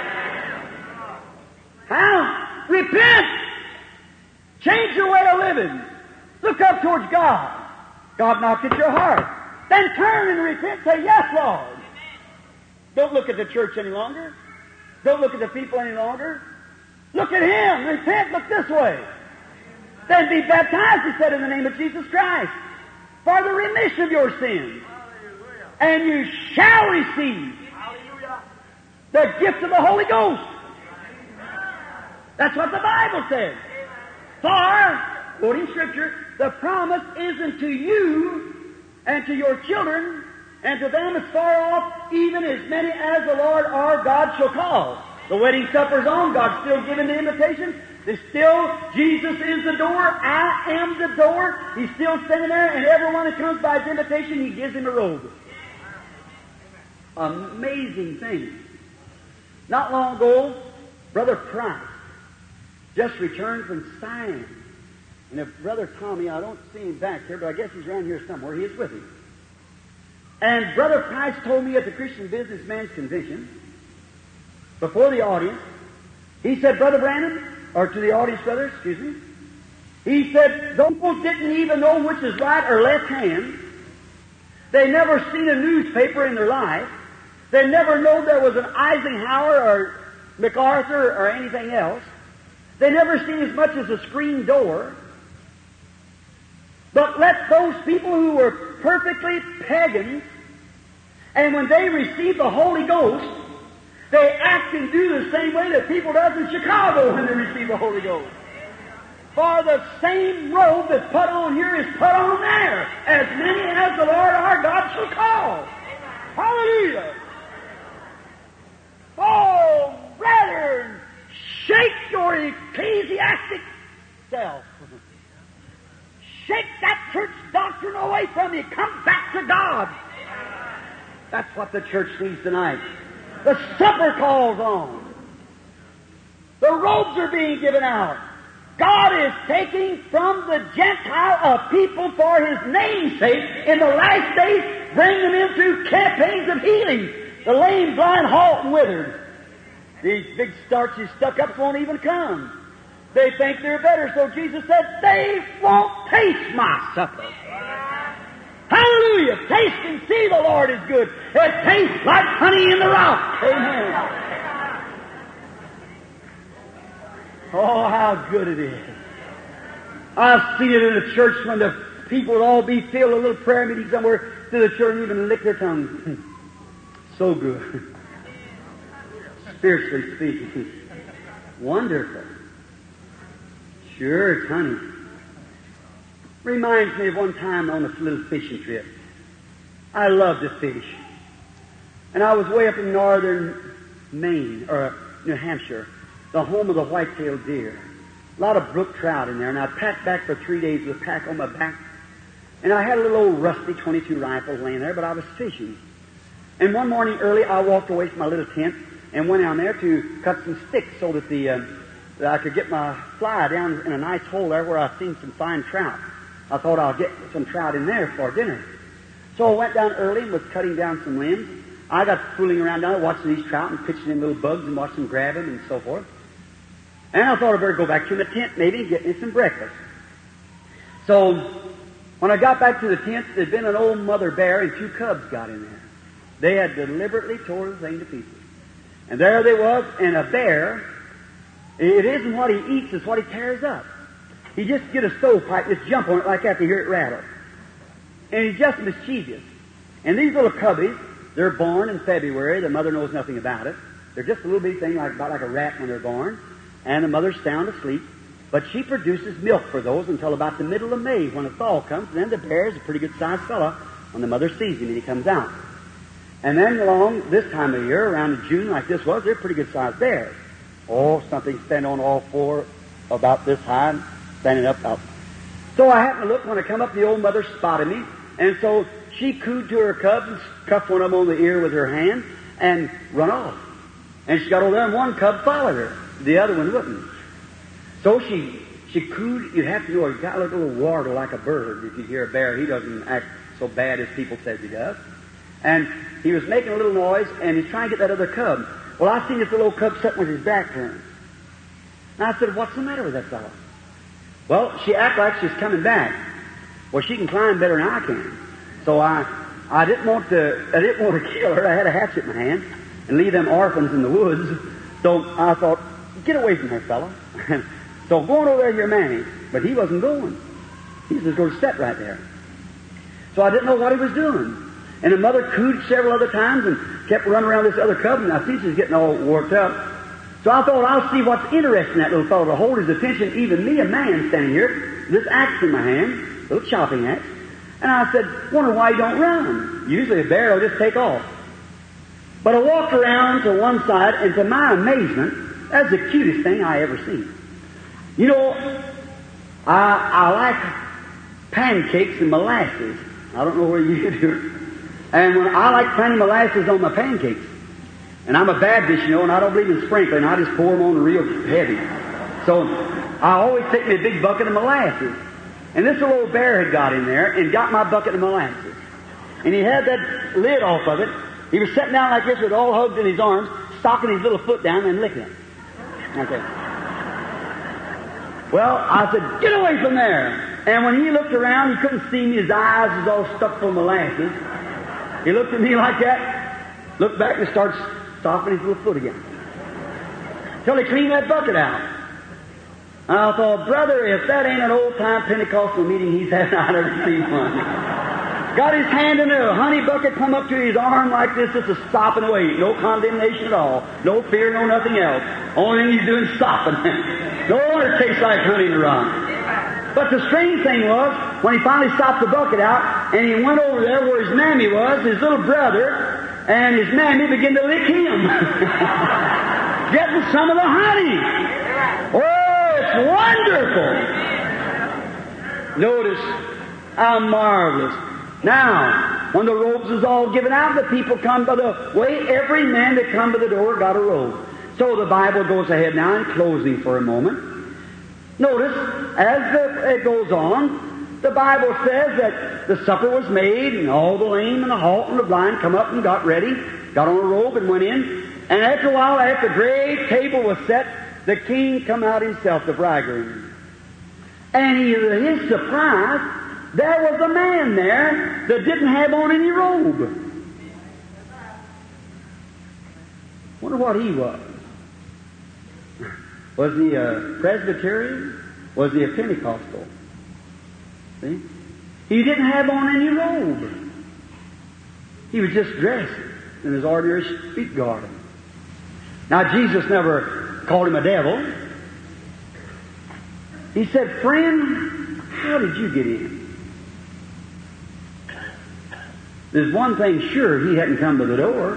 How? Repent! Change your way of living. Look up towards God. God knocked at your heart. Then turn and repent. Say, yes, Lord. Don't look at the church any longer. Don't look at the people any longer. Look at Him. Repent. Look this way. Then be baptized, He said, in the name of Jesus Christ, for the remission of your sins. And you shall receive the gift of the Holy Ghost. That's what the Bible says. For, quoting Scripture, the promise is unto you and to your children and to them as far off, even as many as the Lord our God shall call. The wedding supper's on. God's still giving the invitation. There's still, Jesus is the door. I am the door. He's still standing there, and everyone that comes by His invitation, He gives him a robe. Amazing thing. Not long ago, Brother Price just returned from Siam. And if Brother Tommy, I don't see him back here, but I guess he's around here somewhere. He is with him. And Brother Price told me at the Christian Businessman's Convention, before the audience, he said, Brother Branham, or to the audience, brother, excuse me, he said, those folks didn't even know which is right or left hand, They never seen a newspaper in their life. They never know there was an Eisenhower or MacArthur or anything else. They never seen as much as a screen door. But let those people who were perfectly pagans, and when they receive the Holy Ghost, they act and do the same way that people does in Chicago when they receive the Holy Ghost. For the same robe that's put on here is put on there, as many as the Lord our God shall call. Hallelujah! Oh, brethren, shake your ecclesiastic self. Shake that church doctrine away from you. Come back to God. That's what the church needs tonight. The supper calls on. The robes are being given out. God is taking from the Gentile a people for His name's sake in the last days, bring them into campaigns of healing. The lame, blind, halt, and withered. These big starchy stuck-ups won't even come. They think they're better, so Jesus said, they won't taste my supper. Hallelujah! Taste and see the Lord is good. It tastes like honey in the rock. Amen. Oh, how good it is. I've seen it in the church when the people would all be filled, a little prayer meeting somewhere, to the church and even lick their tongues. So good. Spiritually speaking. Wonderful. Sure, it's honey. Reminds me of one time on a little fishing trip. I love to fish. And I was way up in northern Maine, or New Hampshire, the home of the white-tailed deer. A lot of brook trout in there, and I packed back for 3 days with a pack on my back. And I had a little old rusty .22 rifle laying there, but I was fishing. And one morning early, I walked away from my little tent and went down there to cut some sticks so that that I could get my fly down in a nice hole there where I've seen some fine trout. I thought I'll get some trout in there for dinner. So I went down early and was cutting down some limbs. I got fooling around down there watching these trout and pitching in little bugs and watching them grab them and so forth. And I thought I'd better go back to my tent maybe and get me some breakfast. So when I got back to the tent, there'd been an old mother bear and 2 cubs got in there. They had deliberately tore the thing to pieces. And there they was, and a bear, it isn't what he eats, it's what he tears up. He just get a stovepipe, just jump on it like that to hear it rattle. And he's just mischievous. And these little cubbies, they're born in February. The mother knows nothing about it. They're just a little bitty thing, about like a rat when they're born. And the mother's sound asleep. But she produces milk for those until about the middle of May when the thaw comes. And then the bear is a pretty good-sized fella when the mother sees him and he comes out. And then along this time of year, around June like this was, they're pretty good-sized bears. Oh, something standing on all four about this high, standing up. So I happened to look when I come up, the old mother spotted me. And so she cooed to her cubs and cuffed one of them on the ear with her hand and run off. And she got over there and one cub followed her. The other one wouldn't. So she cooed. You'd have to know, he got a little warble like a bird. If you hear a bear, he doesn't act so bad as people say he does. And he was making a little noise, and he's trying to get that other cub. Well, I seen this little old cub sitting with his back turned. And I said, what's the matter with that fellow? Well, she acted like she's coming back. Well, she can climb better than I can. So I didn't want to kill her. I had a hatchet in my hand and leave them orphans in the woods. So I thought, get away from her, fella. So going over there, your Manny. But he wasn't going. He was just going to sit right there. So I didn't know what he was doing. And the mother cooed several other times and kept running around this other cub, and I see she's getting all worked up. So I thought, I'll see what's interesting in that little fellow to hold his attention, even me, a man standing here, this axe in my hand, little chopping axe. And I said, wonder why you don't run. Usually a bear will just take off. But I walked around to one side, and to my amazement, that's the cutest thing I ever seen. You know, I like pancakes and molasses. I don't know where you do it. And when I like plenty molasses on my pancakes. And I'm a Baptist, you know, and I don't believe in sprinkling. I just pour them on real heavy. So I always take me a big bucket of molasses. And this little old bear had got in there and got my bucket of molasses. And he had that lid off of it. He was sitting down like this with all hugged in his arms, stocking his little foot down and licking it. Okay. Well, I said, get away from there. And when he looked around, he couldn't see me. His eyes was all stuck full of molasses. He looked at me like that, looked back and started stomping his little foot again. Till he cleaned that bucket out. And I thought, brother, if that ain't an old-time Pentecostal meeting he's having, I've never seen one. Got his hand in a honey bucket, come up to his arm like this, just a stopping away. No condemnation at all. No fear, no nothing else. Only thing he's doing is stopping. No wonder it tastes like honey in the rock. But the strange thing was, when he finally stopped the bucket out, and he went over there where his mammy was, his little brother, and his mammy began to lick him. Getting some of the honey. Oh, it's wonderful. Notice how marvelous. Now, when the robes was all given out, the people come by the way. Every man that come to the door got a robe. So the Bible goes ahead now in closing for a moment. Notice, as it goes on, the Bible says that the supper was made, and all the lame and the halt and the blind come up and got ready, got on a robe and went in. And after a while, after the great table was set, the king come out himself, the bridegroom. And to his surprise, there was a man there that didn't have on any robe. Wonder what he was. Was he a Presbyterian? Was he a Pentecostal? See? He didn't have on any robe. He was just dressed in his ordinary street garment. Now, Jesus never called him a devil. He said, friend, how did you get in? There's one thing sure, he hadn't come to the door.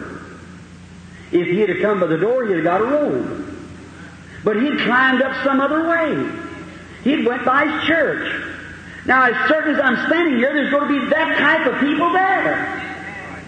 If he had come by the door, he'd have got a robe. But he'd climbed up some other way. He'd went by his church. Now, as certain as I'm standing here, there's going to be that type of people there.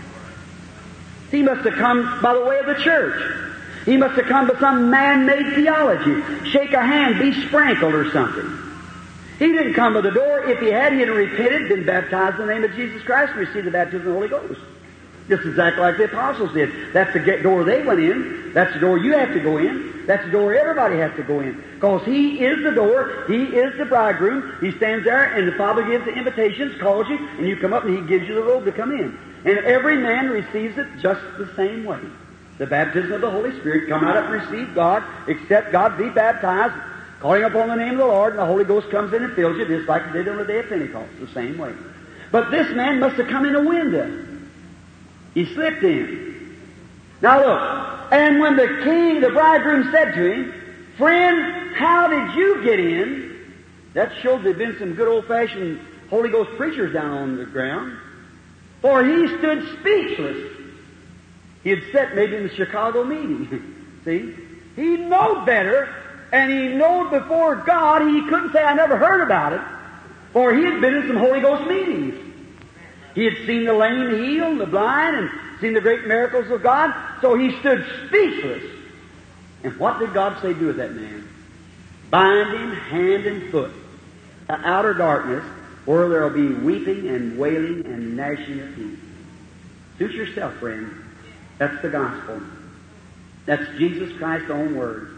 He must have come by the way of the church. He must have come by some man-made theology. Shake a hand, be sprinkled or something. He didn't come by the door. If he had, he'd have repented, been baptized in the name of Jesus Christ, and received the baptism of the Holy Ghost. Just exactly like the apostles did. That's the door they went in. That's the door you have to go in. That's the door everybody has to go in. Because He is the door. He is the bridegroom. He stands there, and the Father gives the invitations, calls you, and you come up, and He gives you the robe to come in. And every man receives it just the same way. The baptism of the Holy Spirit, come out and receive God, accept God, be baptized, calling upon the name of the Lord, and the Holy Ghost comes in and fills you, just like it did on the day of Pentecost, the same way. But this man must have come in a window. He slipped in. Now look, and when the king, the bridegroom, said to him, friend, how did you get in? That showed there'd been some good old-fashioned Holy Ghost preachers down on the ground. For he stood speechless. He had sat maybe in the Chicago meeting. See? He knowed better, and he knowed before God he couldn't say, I never heard about it, for he had been in some Holy Ghost meetings. He had seen the lame healed, the blind, and seen the great miracles of God, so he stood speechless. And what did God say do with that man? Bind him hand and foot to outer darkness, where there will be weeping and wailing and gnashing of teeth. Suit yourself, friend. That's the gospel. That's Jesus Christ's own word.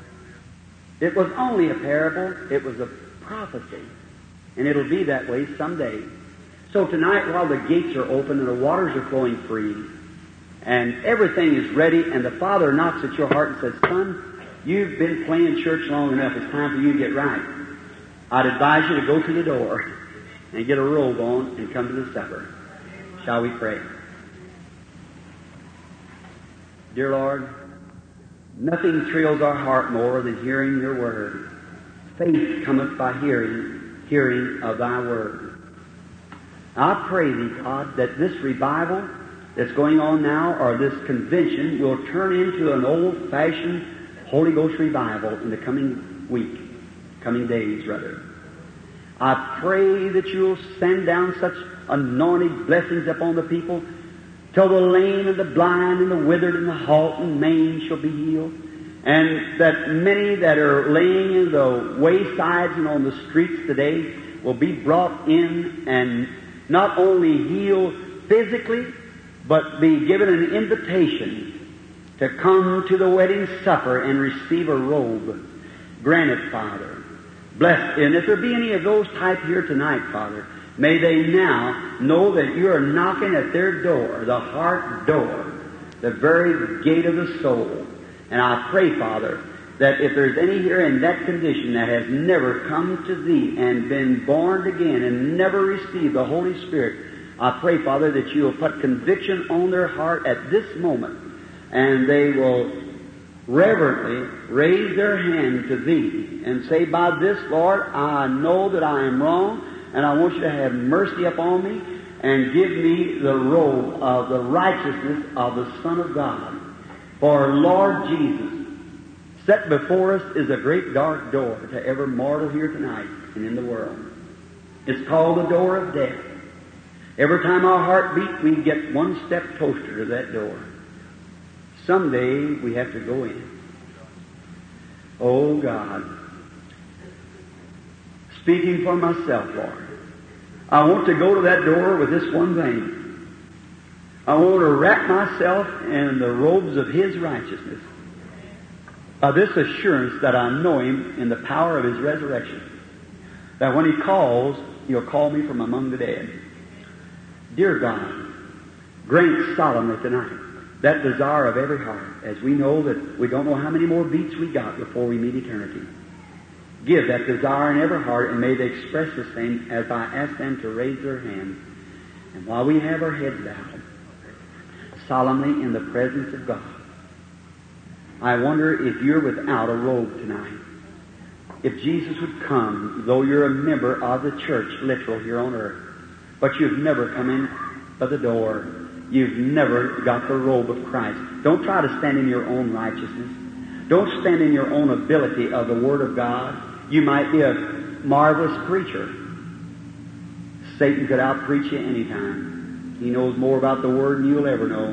It was only a parable. It was a prophecy. And it'll be that way someday. So tonight, while the gates are open and the waters are flowing free, and everything is ready, and the Father knocks at your heart and says, son, you've been playing church long enough. It's time for you to get right. I'd advise you to go to the door and get a robe on and come to the supper. Shall we pray? Dear Lord, nothing thrills our heart more than hearing your word. Faith cometh by hearing, hearing of thy word. I pray thee, God, that this revival that's going on now, or this convention, will turn into an old-fashioned Holy Ghost revival in the coming week, coming days, rather. I pray that you'll send down such anointed blessings upon the people till the lame and the blind and the withered and the halt and maimed shall be healed, and that many that are laying in the waysides and on the streets today will be brought in and not only healed physically, but be given an invitation to come to the wedding supper and receive a robe. Grant it, Father. Bless. And if there be any of those type here tonight, Father, May they now know that you are knocking at their door, the heart door, the very gate of the soul. And I pray, Father, that if there's any here in that condition that has never come to Thee and been born again and never received the Holy Spirit, I pray, Father, that you will put conviction on their heart at this moment, and they will reverently raise their hand to Thee and say, by this, Lord, I know that I am wrong, and I want you to have mercy upon me and give me the robe of the righteousness of the Son of God. For Lord Jesus, set before us is a great dark door to every mortal here tonight and in the world. It's called the door of death. Every time our heart beats, we get one step closer to that door. Someday we have to go in. Oh God, speaking for myself, Lord, I want to go to that door with this one thing. I want to wrap myself in the robes of His righteousness, of this assurance that I know Him in the power of His resurrection, that when He calls, He'll call me from among the dead. Dear God, grant solemnly tonight that desire of every heart, as we know that we don't know how many more beats we got before we meet eternity. Give that desire in every heart, and may they express the same as I ask them to raise their hands. And while we have our heads bowed, solemnly in the presence of God, I wonder if you're without a robe tonight. If Jesus would come, though you're a member of the church, literal, here on earth, but you've never come in by the door. You've never got the robe of Christ. Don't try to stand in your own righteousness. Don't stand in your own ability of the Word of God. You might be a marvelous preacher. Satan could out-preach you anytime. He knows more about the Word than you'll ever know.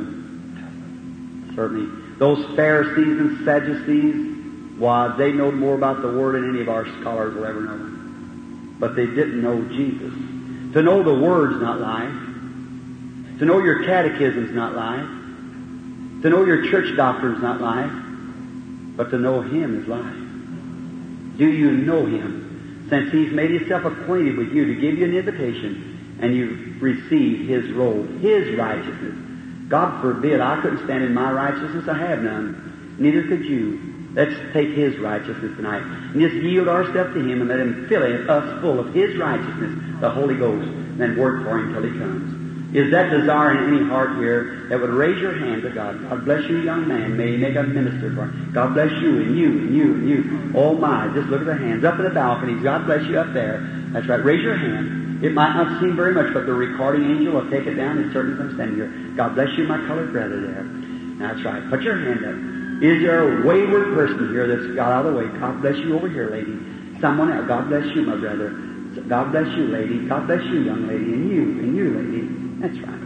Certainly. Those Pharisees and Sadducees, why, they know more about the Word than any of our scholars will ever know. But they didn't know Jesus. To know the Word's not life. To know your catechism's not life. To know your church doctrine's not life. But to know Him is life. Do you know Him? Since He's made Himself acquainted with you to give you an invitation, and you've received His robe, His righteousness. God forbid, I couldn't stand in my righteousness. I have none. Neither could you. Let's take His righteousness tonight and just yield ourselves to Him and let Him fill us full of His righteousness, the Holy Ghost, and then work for Him till He comes. Is that desire in any heart here that would raise your hand to God? God bless you, young man. May He make a minister for Him. God bless you and you and you and you. Oh my, just look at the hands up in the balconies. God bless you up there. That's right. Raise your hand. It might not seem very much, but the recording angel will take it down and certainly come stand here. God bless you, my colored brother there. That's right. Put your hand up. Is there a wayward person here that's got out of the way? God bless you over here, lady. Someone else. God bless you, my brother. God bless you, lady. God bless you, young lady. And you, lady. That's right.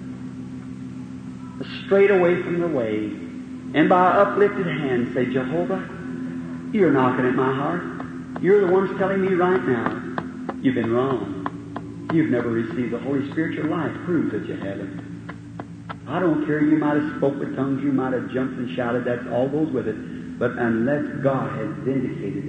Straight away from the way, and by uplifted hand say, Jehovah, you're knocking at my heart. You're the ones telling me right now, you've been wrong. You've never received the Holy Spirit. Your life proves that you haven't. I don't care, you might have spoke with tongues, you might have jumped and shouted, that all goes with it. But unless God has vindicated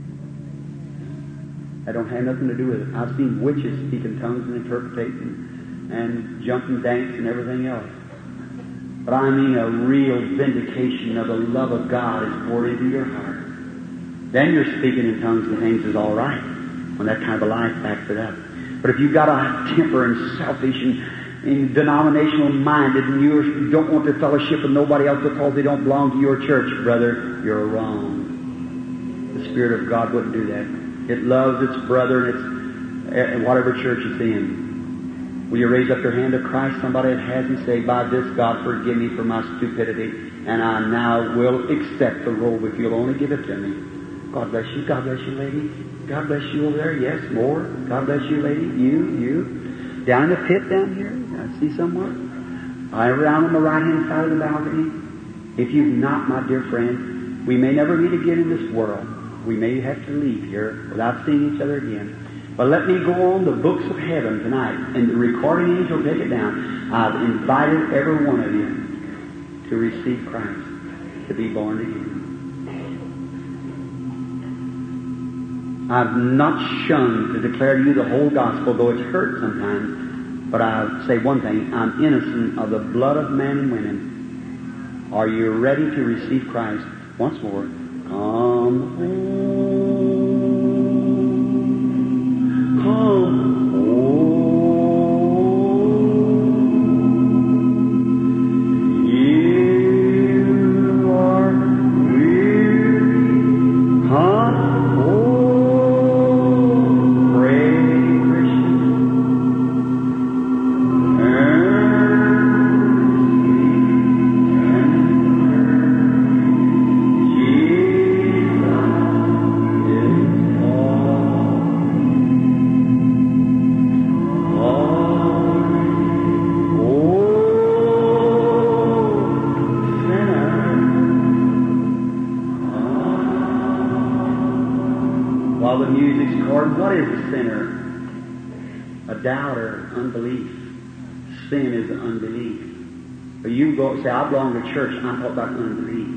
that don't have nothing to do with it. I've seen witches speak in tongues and interpretation and jump and dance and everything else. But I mean a real vindication of the love of God is poured into your heart. Then you're speaking in tongues and things is all right, when that kind of a life backs it up. But if you've got a temper and selfish and denominational minded and you don't want to fellowship with nobody else because they don't belong to your church, brother, you're wrong. The Spirit of God wouldn't do that. It loves its brother and its whatever church it's in. Will you raise up your hand to Christ, somebody that hasn't, say, by this, God, forgive me for my stupidity, and I now will accept the robe if you'll only give it to me. God bless you. God bless you, lady. God bless you over there. Yes, more. God bless you, lady. You. Down in the pit down here. I see somewhere. Around on the right-hand side of the balcony. If you've not, my dear friend, we may never meet again in this world. We may have to leave here without seeing each other again. But let me go on the books of heaven tonight, and the recording angel will take it down. I've invited every one of you to receive Christ, to be born again. I've not shunned to declare to you the whole gospel, though it's hurt sometimes. But I say one thing, I'm innocent of the blood of men and women. Are you ready to receive Christ? Once more. Come home. Come say, I belong to church, and I'm talking about unbelief.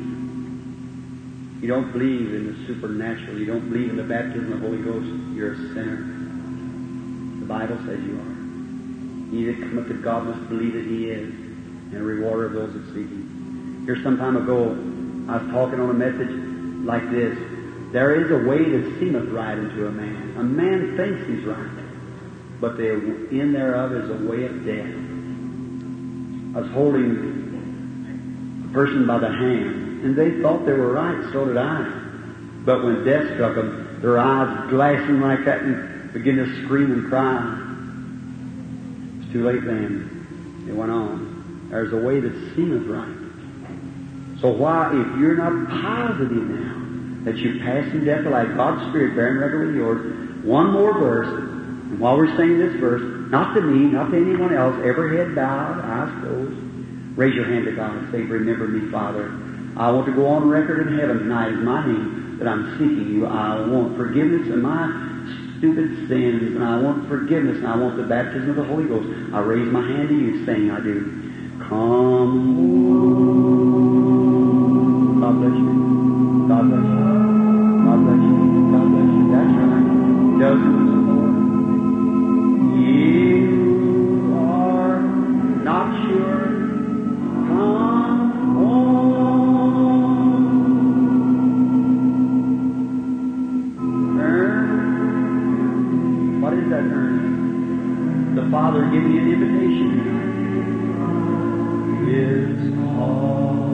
You don't believe in the supernatural. You don't believe in the baptism of the Holy Ghost. You're a sinner. The Bible says you are. He that cometh to God must believe that He is, and a rewarder of those that seek Him. Here some time ago, I was talking on a message like this. There is a way that seemeth right unto a man. A man thinks he's right, but the end thereof is a way of death. I was holding person by the hand, and they thought they were right, so did I. But when death struck them, their eyes glassing like that and began to scream and cry. It's too late then. It went on. There's a way that seemeth right. So why, if you're not positive now that you're passing death like God's Spirit bearing record with yours, one more verse, and while we're saying this verse, not to me, not to anyone else, every head bowed, eyes closed, raise your hand to God and say, remember me, Father. I want to go on record in heaven tonight as my name that I'm seeking you. I want forgiveness of my stupid sins, and I want forgiveness, and I want the baptism of the Holy Ghost. I raise my hand to you, saying, I do. Come. God bless you. God bless you. God bless you. God bless you. That's right. Dozens more. You are not sure. Father giving you an invitation. His call,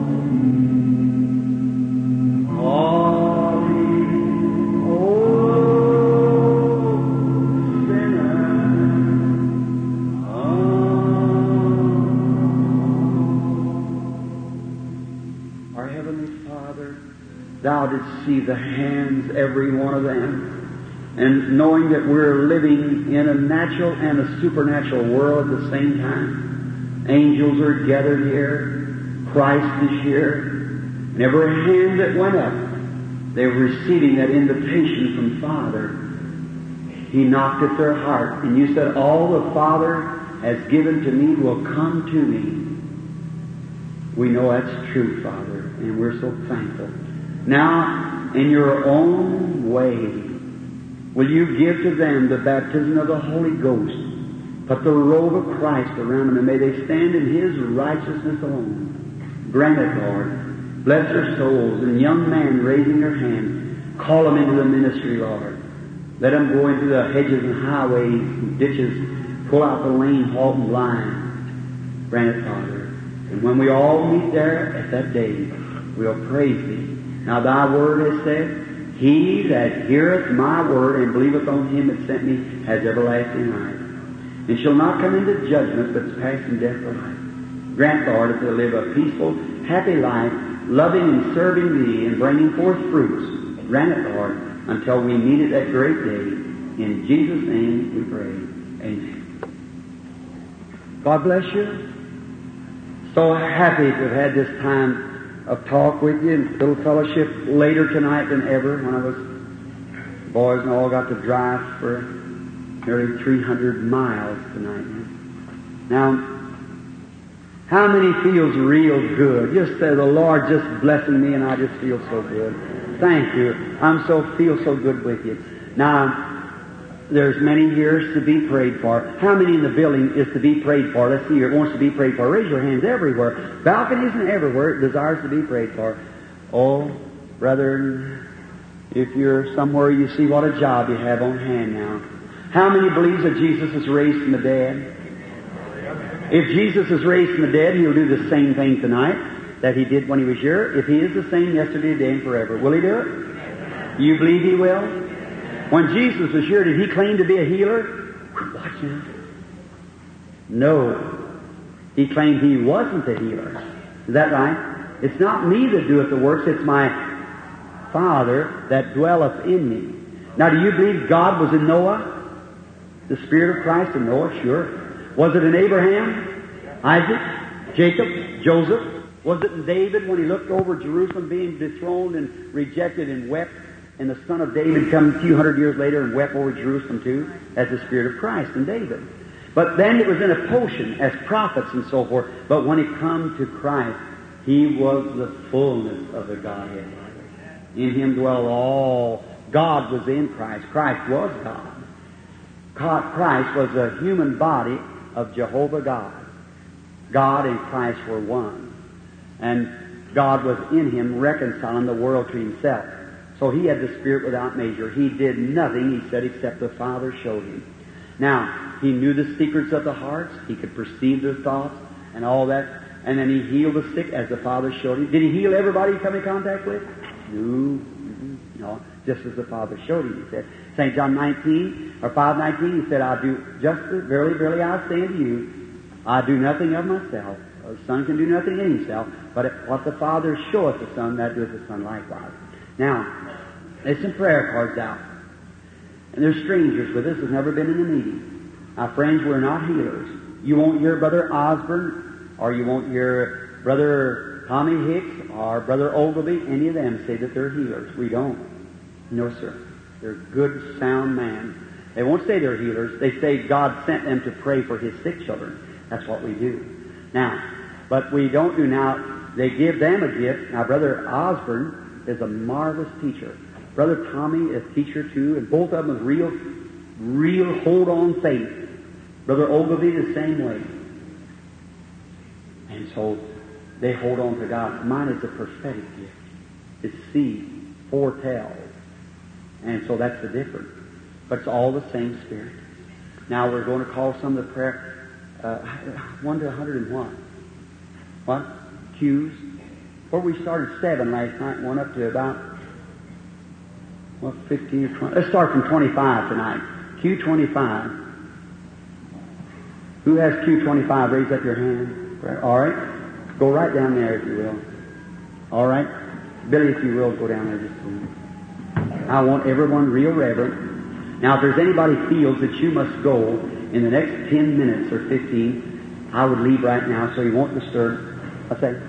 calling, oh sinner, Our Heavenly Father, Thou didst see the hands, every one of them. And knowing that we're living in a natural and a supernatural world at the same time. Angels are gathered here. Christ is here. And every hand that went up, they were receiving that invitation from Father. He knocked at their heart. And you said, all the Father has given to me will come to me. We know that's true, Father. And we're so thankful. Now, in your own way, will you give to them the baptism of the Holy Ghost? Put the robe of Christ around them, and may they stand in His righteousness alone. Grant it, Lord. Bless their souls. And young men raising their hands, call them into the ministry, Lord. Let them go into the hedges and highways and ditches, pull out the lame, halt, and blind. Grant it, Father. And when we all meet there at that day, we'll praise Thee. Now Thy Word has said, He that heareth my word and believeth on Him that sent me has everlasting life, and shall not come into judgment, but is passed from death to life. Grant, Lord, that they live a peaceful, happy life, loving and serving Thee and bringing forth fruits. Grant it, Lord, until we meet at that great day. In Jesus' name we pray. Amen. God bless you. So happy to have had this time of talk with you and little fellowship later tonight than ever when the boys and all got to drive for nearly 300 miles tonight. Now, how many feels real good? Just say, the Lord just blessing me and I just feel so good. Thank you. Feel so good with you. Now, there's many here to be prayed for. How many in the building is to be prayed for? Let's see here. Wants to be prayed for. Raise your hands everywhere. Balconies and everywhere. Desires to be prayed for. Oh, brethren, if you're somewhere you see what a job you have on hand now. How many believes that Jesus is raised from the dead? If Jesus is raised from the dead, He'll do the same thing tonight that He did when He was here. If He is the same yesterday, today, and forever, will He do it? You believe He will? When Jesus was here, did He claim to be a healer? Watch now. No. He claimed He wasn't a healer. Is that right? It's not me that doeth the works, it's my Father that dwelleth in me. Now, do you believe God was in Noah? The Spirit of Christ in Noah? Sure. Was it in Abraham, Isaac, Jacob, Joseph? Was it in David when he looked over Jerusalem being dethroned and rejected and wept? And the son of David come a few hundred years later and wept over Jerusalem too, as the Spirit of Christ in David. But then it was in a potion as prophets and so forth. But when it come to Christ, He was the fullness of the Godhead. In Him dwell all. God was in Christ. Christ was God. Christ was a human body of Jehovah God. God and Christ were one. And God was in Him reconciling the world to Himself. So He had the Spirit without measure. He did nothing, He said, except the Father showed Him. Now, He knew the secrets of the hearts. He could perceive their thoughts and all that. And then He healed the sick as the Father showed Him. Did He heal everybody He come in contact with? No. Just as the Father showed Him, He said. St. John 19, or 5:19, He said, I do justice, verily, verily, I say unto you, I do nothing of myself. The Son can do nothing in Himself, but what the Father showeth the Son, that doeth the Son likewise. Now, there's some prayer cards out. And there's strangers with us who've never been in the meeting. Now, friends, we're not healers. You won't hear Brother Osborne, or you won't hear Brother Tommy Hicks, or Brother Ogilvie, any of them say that they're healers. We don't. No, sir. They're good, sound men. They won't say they're healers. They say God sent them to pray for His sick children. That's what we do. Now, but we don't do now. They give them a gift. Now, Brother Osborne is a marvelous teacher. Brother Tommy is a teacher too, and both of them with real hold-on faith. Brother Ogilvie the same way. And so they hold on to God. Mine is a prophetic gift. It's seed, foretell. And so that's the difference. But it's all the same Spirit. Now we're going to call some of the prayer 1 to 101. What? Q's. Where we started 7 last night and went up to about 15 or 20. Let's start from 25 tonight. Q25. Who has Q25? Raise up your hand. All right. Go right down there if you will. All right. Billy, if you will, go down there just a minute. I want everyone real reverent. Now, if there's anybody feels that you must go in the next 10 minutes or 15, I would leave right now so you won't disturb. I'll say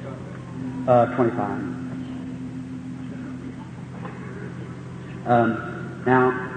25. Now,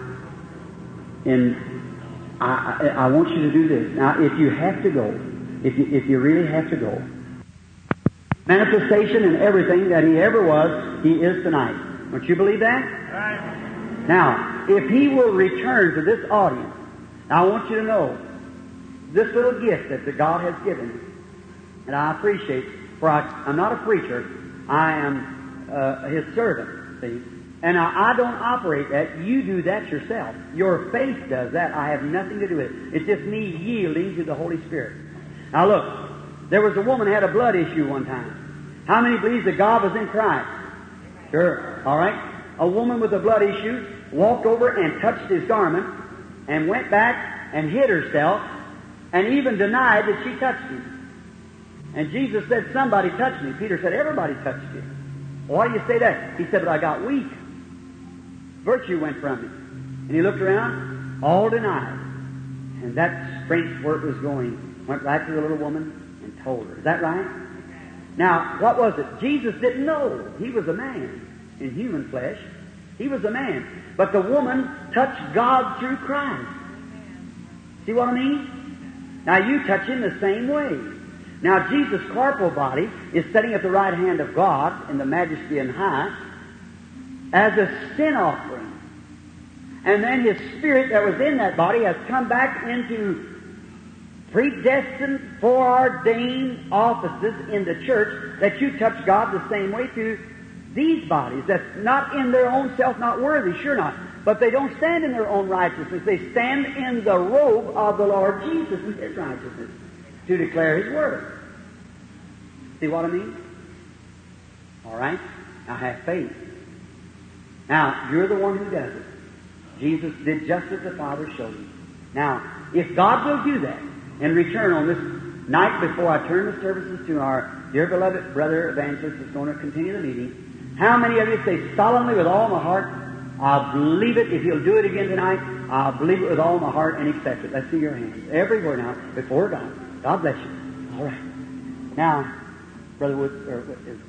I want you to do this. Now, if you have to go, if you really have to go, manifestation and everything that He ever was, He is tonight. Don't you believe that? Right. Now, if He will return to this audience, I want you to know this little gift that God has given me, and I appreciate, for I'm not a preacher, I am His servant, see? And I don't operate that. You do that yourself. Your faith does that. I have nothing to do with it. It's just me yielding to the Holy Spirit. Now look, there was a woman who had a blood issue one time. How many believes that God was in Christ? Sure. All right. A woman with a blood issue walked over and touched His garment and went back and hid herself and even denied that she touched Him. And Jesus said, somebody touched me. Peter said, everybody touched you. Well, why do you say that? He said, but I got weak. Virtue went from me. And he looked around, all denied. And that strength where it was going went right to the little woman and told her. Is that right? Now, what was it? Jesus didn't know. He was a man in human flesh. He was a man. But the woman touched God through Christ. See what I mean? Now, you touch Him the same way. Now, Jesus' corporal body is sitting at the right hand of God in the majesty and high as a sin offering. And then His Spirit that was in that body has come back into predestined, foreordained offices in the church that you touch God the same way through these bodies. That's not in their own self, not worthy, sure not. But they don't stand in their own righteousness. They stand in the robe of the Lord Jesus and His righteousness to declare His Word. See what I mean? All right? Now have faith. Now, you're the one who does it. Jesus did just as the Father showed Him. Now, if God will do that, in return on this night before I turn the services to our dear beloved brother evangelist that's going to continue the meeting, how many of you say solemnly with all my heart, I'll believe it. If He'll do it again tonight, I'll believe it with all my heart and accept it. Let's see your hands. Everywhere now, before God. God bless you. All right. Now, Brother Wood,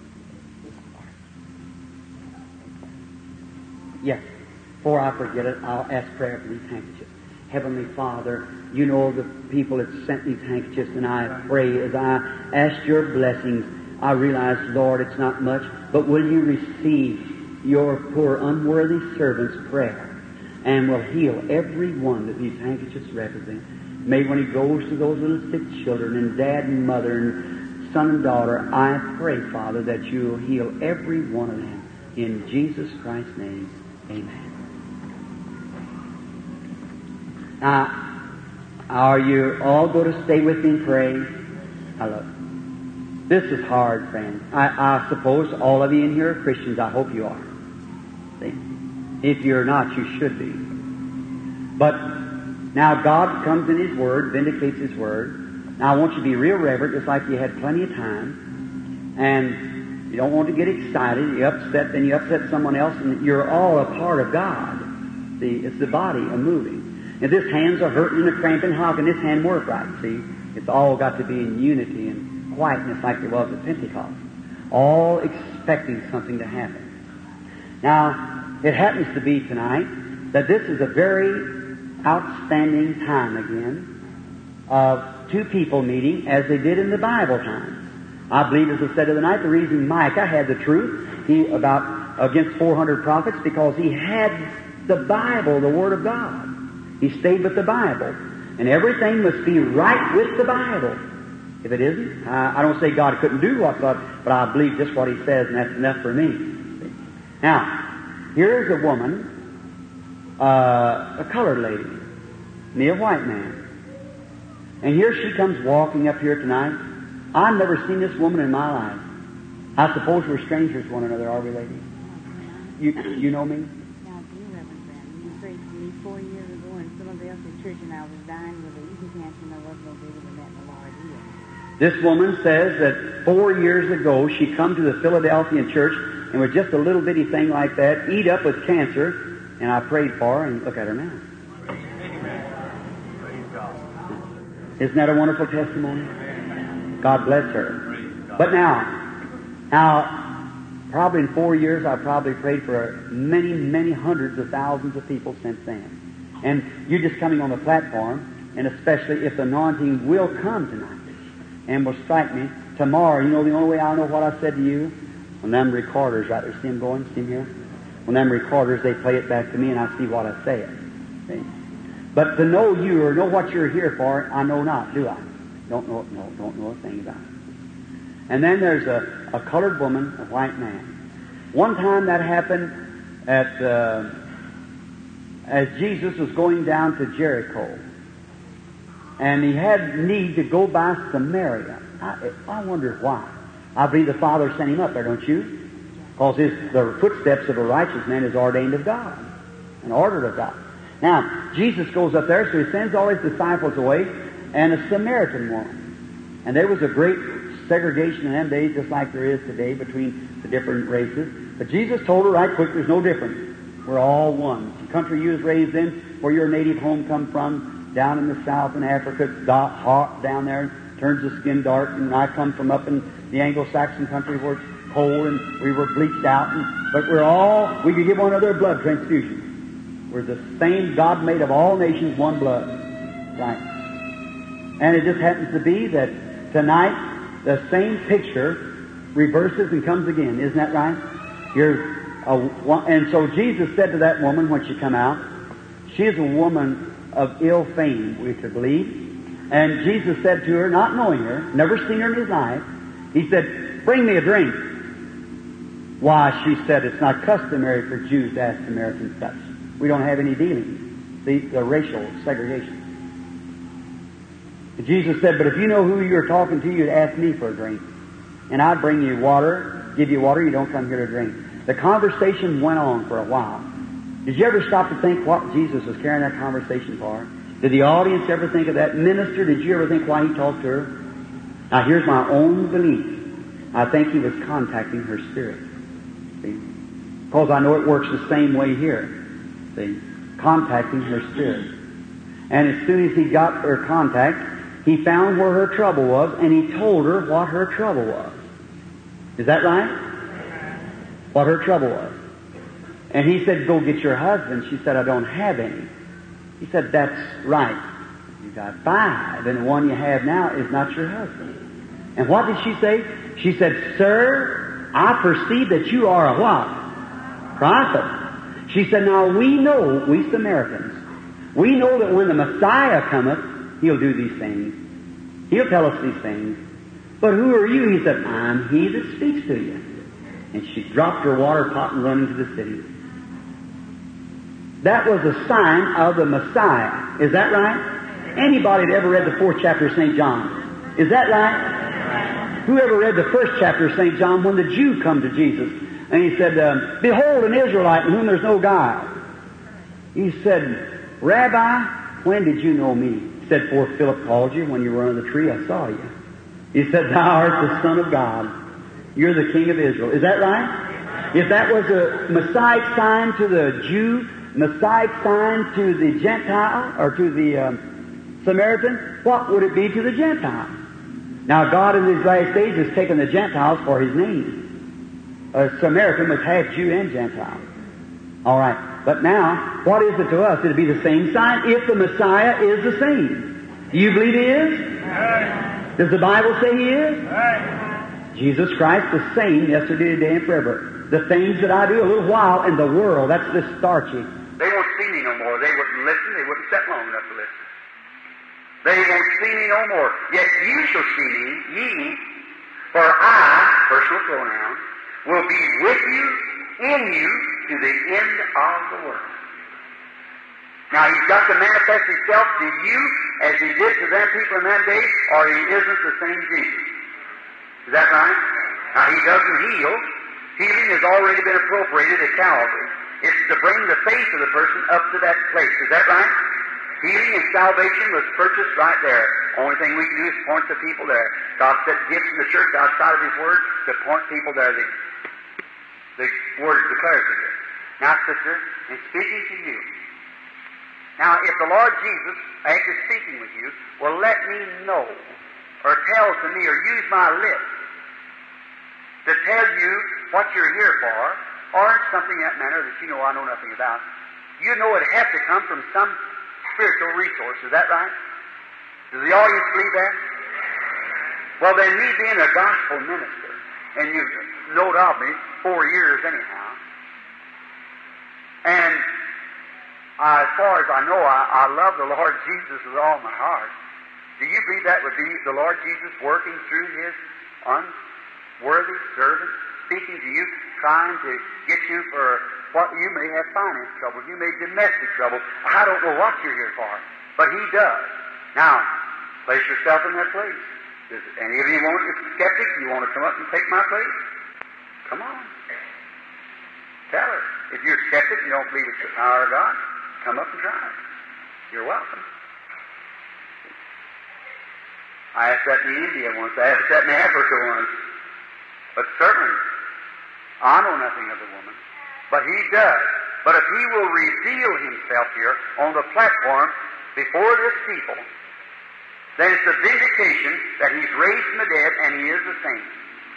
yes. Before I forget it, I'll ask prayer for these handkerchiefs. Heavenly Father, you know the people that sent these handkerchiefs, and I pray as I ask your blessings, I realize, Lord, it's not much, but will you receive your poor unworthy servant's prayer and will heal every one that these handkerchiefs represent. May when he goes to those little sick children and dad and mother and son and daughter, I pray, Father, that you will heal every one of them. In Jesus Christ's name, amen. Now, are you all going to stay with me and pray? Hello. This is hard, friends. I suppose all of you in here are Christians. I hope you are. See? If you're not, you should be. But now God comes in His Word, vindicates His Word. Now I want you to be real reverent, just like you had plenty of time. And you don't want to get excited. You upset, then you upset someone else, and you're all a part of God. See, it's the body a moving. If this hand's are hurting and cramping, how can this hand work right? See, it's all got to be in unity and quietness like it was at Pentecost. All expecting something to happen. Now, it happens to be tonight that this is a very outstanding time again of two people meeting as they did in the Bible times. I believe, as I said the other night, the reason Micah had the truth against 400 prophets, because he had the Bible, the Word of God. He stayed with the Bible. And everything must be right with the Bible. If it isn't, I don't say God couldn't do what God, but I believe just what He says, and that's enough for me. Now, here's a woman, a colored lady, me a white man. And here she comes walking up here tonight. I've never seen this woman in my life. I suppose we're strangers to one another, are we, lady? You know me? Now, do you, Reverend Branham? You prayed for me 4 years ago in Philadelphia Church, and I was dying with an eating cancer, and I wasn't going to be able to let the Lord heal. This woman says that 4 years ago she come to the Philadelphian church and with just a little bitty thing like that, eat up with cancer, and I prayed for her, and look at her now. Isn't that a wonderful testimony? God bless her. But now, probably in 4 years, I've probably prayed for many, many hundreds of thousands of people since then. And you just coming on the platform, and especially if the anointing will come tonight and will strike me tomorrow. You know the only way I'll know what I said to you? When them recorders right there, see them going? See them here? When them recorders, they play it back to me and I see what I said. See? But to know you or know what you're here for, I know not, do I? Don't know a thing about it. And then there's a colored woman, a white man. One time that happened as Jesus was going down to Jericho. And he had need to go by Samaria. I wondered why. I believe the Father sent him up there, don't you? Because the footsteps of a righteous man is ordained of God and ordered of God. Now, Jesus goes up there, so he sends all his disciples away, and a Samaritan woman. And there was a great segregation in them days, just like there is today, between the different races. But Jesus told her right quick, there's no difference. We're all one. The country you was raised in, where your native home come from, down in the south in Africa, it's hot down there, turns the skin dark, and I come from up in the Anglo-Saxon country where it's cold and we were bleached out, but we could give one another a blood transfusion. We're the same God made of all nations, one blood. Right. And it just happens to be that tonight the same picture reverses and comes again. Isn't that right? And so Jesus said to that woman when she come out, She is a woman of ill fame, we could believe. And Jesus said to her, not knowing her, never seen her in his life, he said, bring me a drink. Why, she said, it's not customary for Jews to ask Samaritans such. We don't have any dealings. The racial segregation. And Jesus said, but if you know who you're talking to, you'd ask me for a drink. And I'd bring you water, give you water, you don't come here to drink. The conversation went on for a while. Did you ever stop to think what Jesus was carrying that conversation for? Did the audience ever think of that? Minister, did you ever think why he talked to her? Now here's my own belief. I think he was contacting her spirit. See? Because I know it works the same way here. See? Contacting her spirit. And as soon as he got her contact, he found where her trouble was, and he told her what her trouble was. Is that right? What her trouble was. And he said, go get your husband. She said, I don't have any. He said, that's right. You got 5, and the one you have now is not your husband. And what did she say? She said, sir, I perceive that you are a what? Prophet. She said, now we know, we Samaritans, we know that when the Messiah cometh, he'll do these things. He'll tell us these things. But who are you? He said, I'm he that speaks to you. And she dropped her water pot and ran into the city. That was a sign of the Messiah. Is that right? Anybody that ever read the 4th chapter of St. John? Is that right? Whoever read the 1st chapter of St. John when the Jew come to Jesus and he said, behold an Israelite in whom there's no guile. He said, Rabbi, when did you know me? He said, before Philip called you, when you were under the tree, I saw you. He said, thou art the Son of God. You're the King of Israel. Is that right? If that was a Messiah sign to the Jew, Messiah sign to the Gentile, or to the Samaritan, what would it be to the Gentile? Now God in these last days has taken the Gentiles for His name. A Samaritan was half Jew and Gentile. All right. But now, what is it to us? It'll be the same sign if the Messiah is the same. Do you believe He is? Right. Does the Bible say He is? Right. Jesus Christ the same yesterday, today, and forever. The things that I do a little while in the world, that's this starchy. They won't see me no more. They wouldn't listen. They wouldn't sit long enough to listen. They won't see me no more. Yet you shall see me, ye, for I, personal pronoun, will be with you, in you, to the end of the world. Now He's got to manifest Himself to you as He did to them people in them days, or He isn't the same Jesus. Is that right? Now He doesn't heal. Healing has already been appropriated at Calvary. It's to bring the faith of the person up to that place. Is that right? Healing and salvation was purchased right there. Only thing we can do is point the people there. God set gifts in the church outside of His Word to point people there. The Word declares it. Now, sister, in speaking to you, now if the Lord Jesus, after speaking with you, will let me know, or tell to me, or use my lips to tell you what you're here for, or something in that manner that you know I know nothing about, you know it'd have to come from some spiritual resource. Is that right? Does the audience believe that? Well, then, me being a gospel minister, and you've known of me 4 years anyhow, and as far as I know, I love the Lord Jesus with all my heart. Do you believe that would be the Lord Jesus working through His unworthy servant, speaking to you, trying to get you for what you may have finance trouble, you may domestic trouble. I don't know what you're here for, but He does. Now, place yourself in that place. Does any of you want, if skeptic, you want to come up and take my place? Come on. Tell her. If you're skeptic and you don't believe it's the power of God, come up and try it. You're welcome. I asked that in India once. I asked that in Africa once. But certainly, I know nothing of the woman. But He does. But if He will reveal Himself here on the platform before this people, then it's a vindication that He's raised from the dead and He is the same.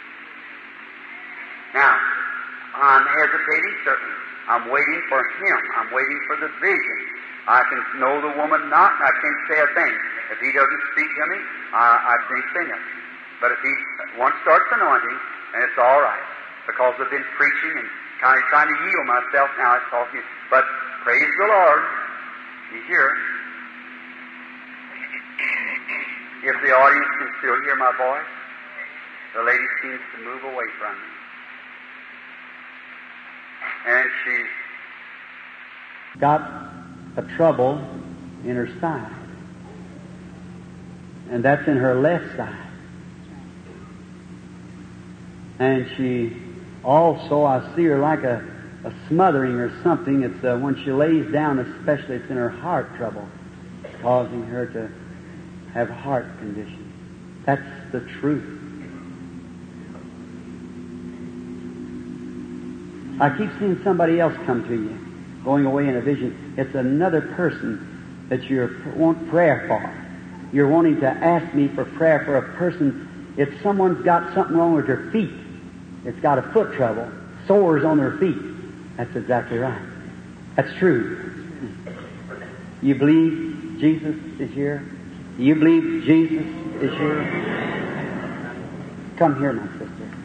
Now, I'm hesitating, certainly. I'm waiting for Him. I'm waiting for the vision. I can know the woman not, and I can't say a thing. If He doesn't speak to me, I can't say nothing. But if He once starts anointing, then it's all right. Because I've been preaching and kind of trying to yield myself now, it's talking. But praise the Lord. You hear? If the audience can still hear my voice, the lady seems to move away from me. And she's got a trouble in her side. And that's in her left side. And she also, I see her like a smothering or something. It's when she lays down, especially, it's in her heart trouble, causing her to have heart condition. That's the truth. I keep seeing somebody else come to you, going away in a vision. It's another person that you want prayer for. You're wanting to ask me for prayer for a person. If someone's got something wrong with their feet, it's got a foot trouble, sores on their feet. That's exactly right. That's true. You believe Jesus is here? You believe Jesus is here? Come here, my sister.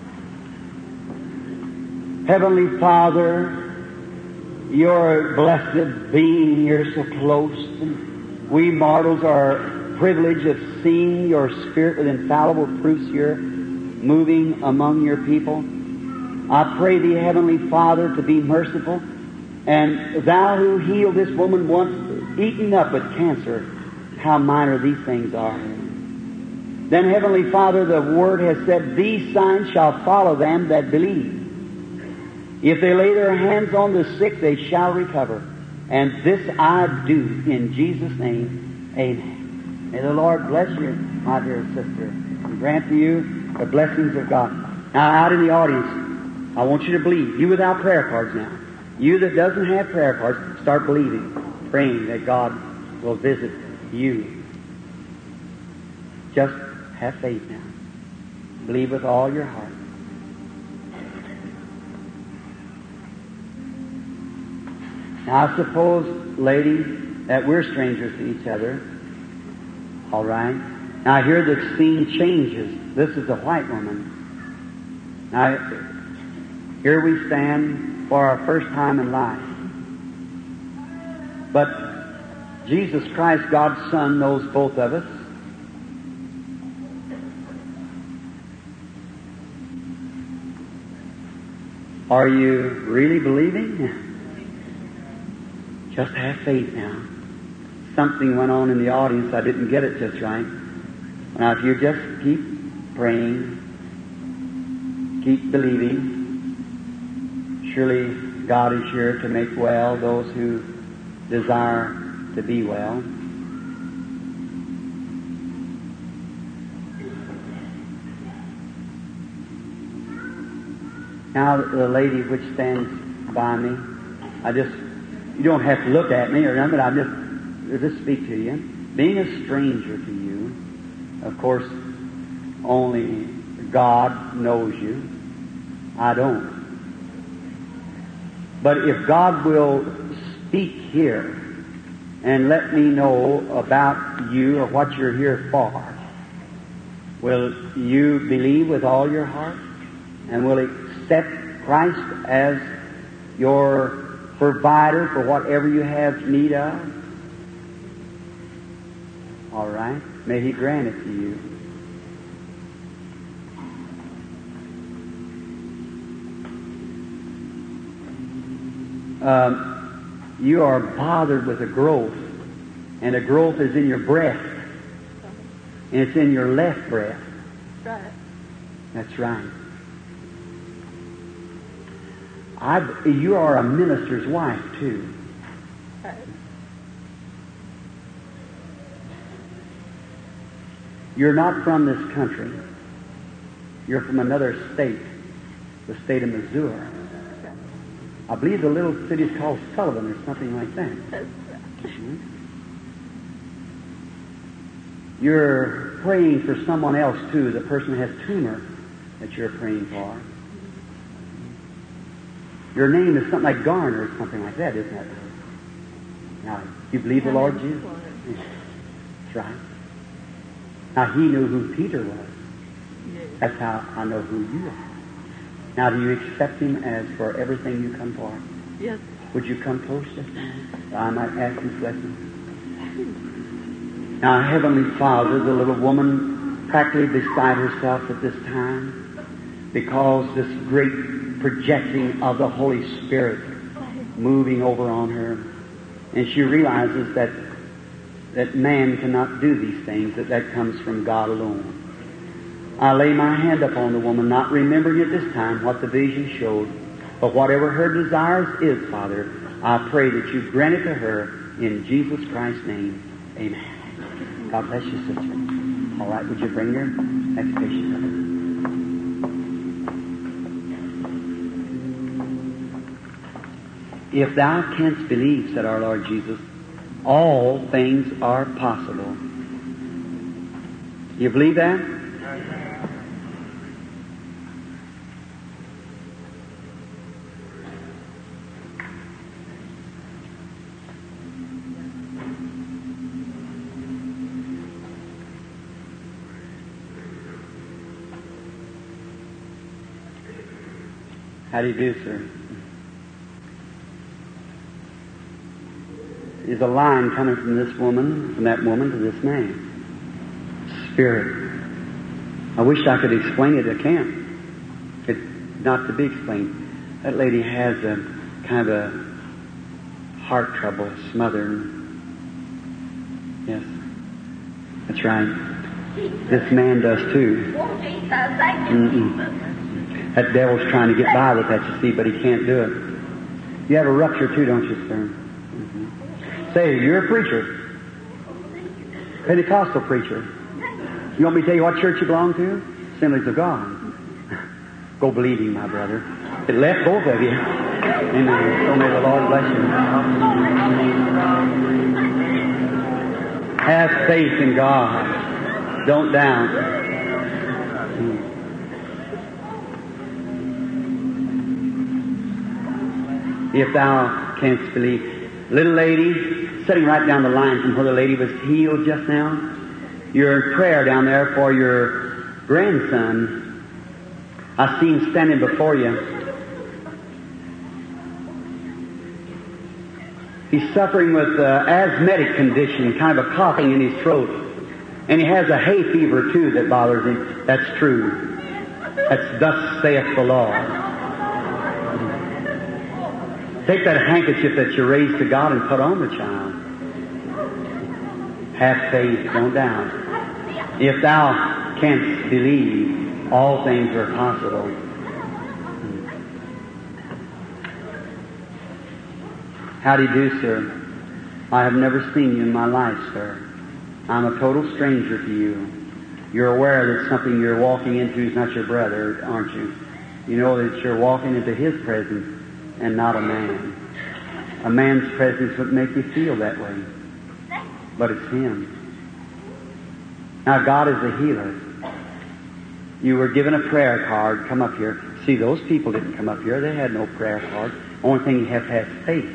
Heavenly Father, you're a blessed being. You're so close. And we mortals are privileged of seeing your Spirit with infallible proofs here moving among your people. I pray thee, Heavenly Father, to be merciful. And thou who healed this woman once eaten up with cancer, how minor these things are. Then, Heavenly Father, the Word has said, these signs shall follow them that believe. If they lay their hands on the sick, they shall recover. And this I do in Jesus' name. Amen. May the Lord bless you, my dear sister, and grant to you the blessings of God. Now, out in the audience, I want you to believe. You without prayer cards now. You that doesn't have prayer cards, start believing, praying that God will visit you. Just have faith now. Believe with all your heart. Now, I suppose, lady, that we're strangers to each other. All right? Now, I hear the scene changes. This is a white woman. Now, here we stand for our first time in life. But Jesus Christ, God's Son, knows both of us. Are you really believing? Just have faith now. Something went on in the audience. I didn't get it just right. Now, if you just keep praying, keep believing, surely God is here to make well those who desire to be well. Now, the lady which stands by me, you don't have to look at me or nothing, I'll just speak to you. Being a stranger to you, of course, only God knows you. I don't. But if God will speak here and let me know about you or what you're here for, will you believe with all your heart and will accept Christ as your provider for whatever you have need of? All right. May He grant it to you. You are bothered with a growth, and a growth is in your breast, and it's in your left breast. Right. That's right. You are a minister's wife, too. Right. You're not from this country. You're from another state, the state of Missouri. I believe the little city is called Sullivan or something like that. Mm-hmm. You're praying for someone else, too. The person has tumor that you're praying for. Your name is something like Garner or something like that, isn't it? Now, you believe the Lord Jesus? Yeah. That's right. Now, He knew who Peter was. That's how I know who you are. Now, do you accept Him as for everything you come for? Yes. Would you come close just now? I might ask His blessing. Now, Heavenly Father, the little woman practically beside herself at this time because this great projecting of the Holy Spirit moving over on her. And she realizes that man cannot do these things, that comes from God alone. I lay my hand upon the woman, not remembering at this time what the vision showed, but whatever her desires is, Father, I pray that you grant it to her in Jesus Christ's name. Amen. God bless you, sister. All right, would you bring your next patient up? If thou canst believe, said our Lord Jesus, all things are possible. You believe that? How do you do, sir? There's a line coming from this woman, from that woman to this man. Spirit. I wish I could explain it. I can't. It's not to be explained. That lady has a kind of a heart trouble, smothered. Yes. That's right. This man does too. That devil's trying to get by with that, you see, but he can't do it. You have a rupture too, don't you, sir? Say, you're a preacher. Pentecostal preacher. You want me to tell you what church you belong to? Assemblies of God. Go believing, my brother. It left both of you. Amen. So may the Lord bless you. Have faith in God. Don't doubt. If thou canst believe. Little lady, sitting right down the line from where the lady was healed just now, you're in prayer down there for your grandson. I see him standing before you. He's suffering with asthmatic condition, kind of a coughing in his throat. And he has a hay fever too that bothers him. That's true. That's thus saith the Lord. Take that handkerchief that you raised to God and put on the child. Have faith, don't doubt. If thou canst believe, all things are possible. How do you do, sir? I have never seen you in my life, sir. I'm a total stranger to you. You're aware that something you're walking into is not your brother, aren't you? You know that you're walking into his presence and not a man. A man's presence would make you feel that way. But it's him. Now God is a healer. You were given a prayer card. Come up here. See, those people didn't come up here. They had no prayer card. Only thing you have to have faith.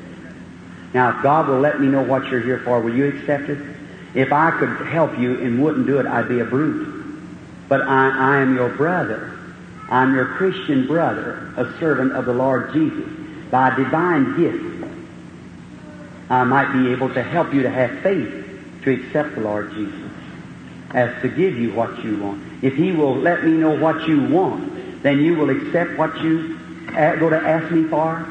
Now if God will let me know what you're here for, will you accept it? If I could help you and wouldn't do it, I'd be a brute. But I am your brother. I'm your Christian brother, a servant of the Lord Jesus. By divine gift, I might be able to help you to have faith to accept the Lord Jesus as to give you what you want. If He will let me know what you want, then you will accept what you go to ask me for.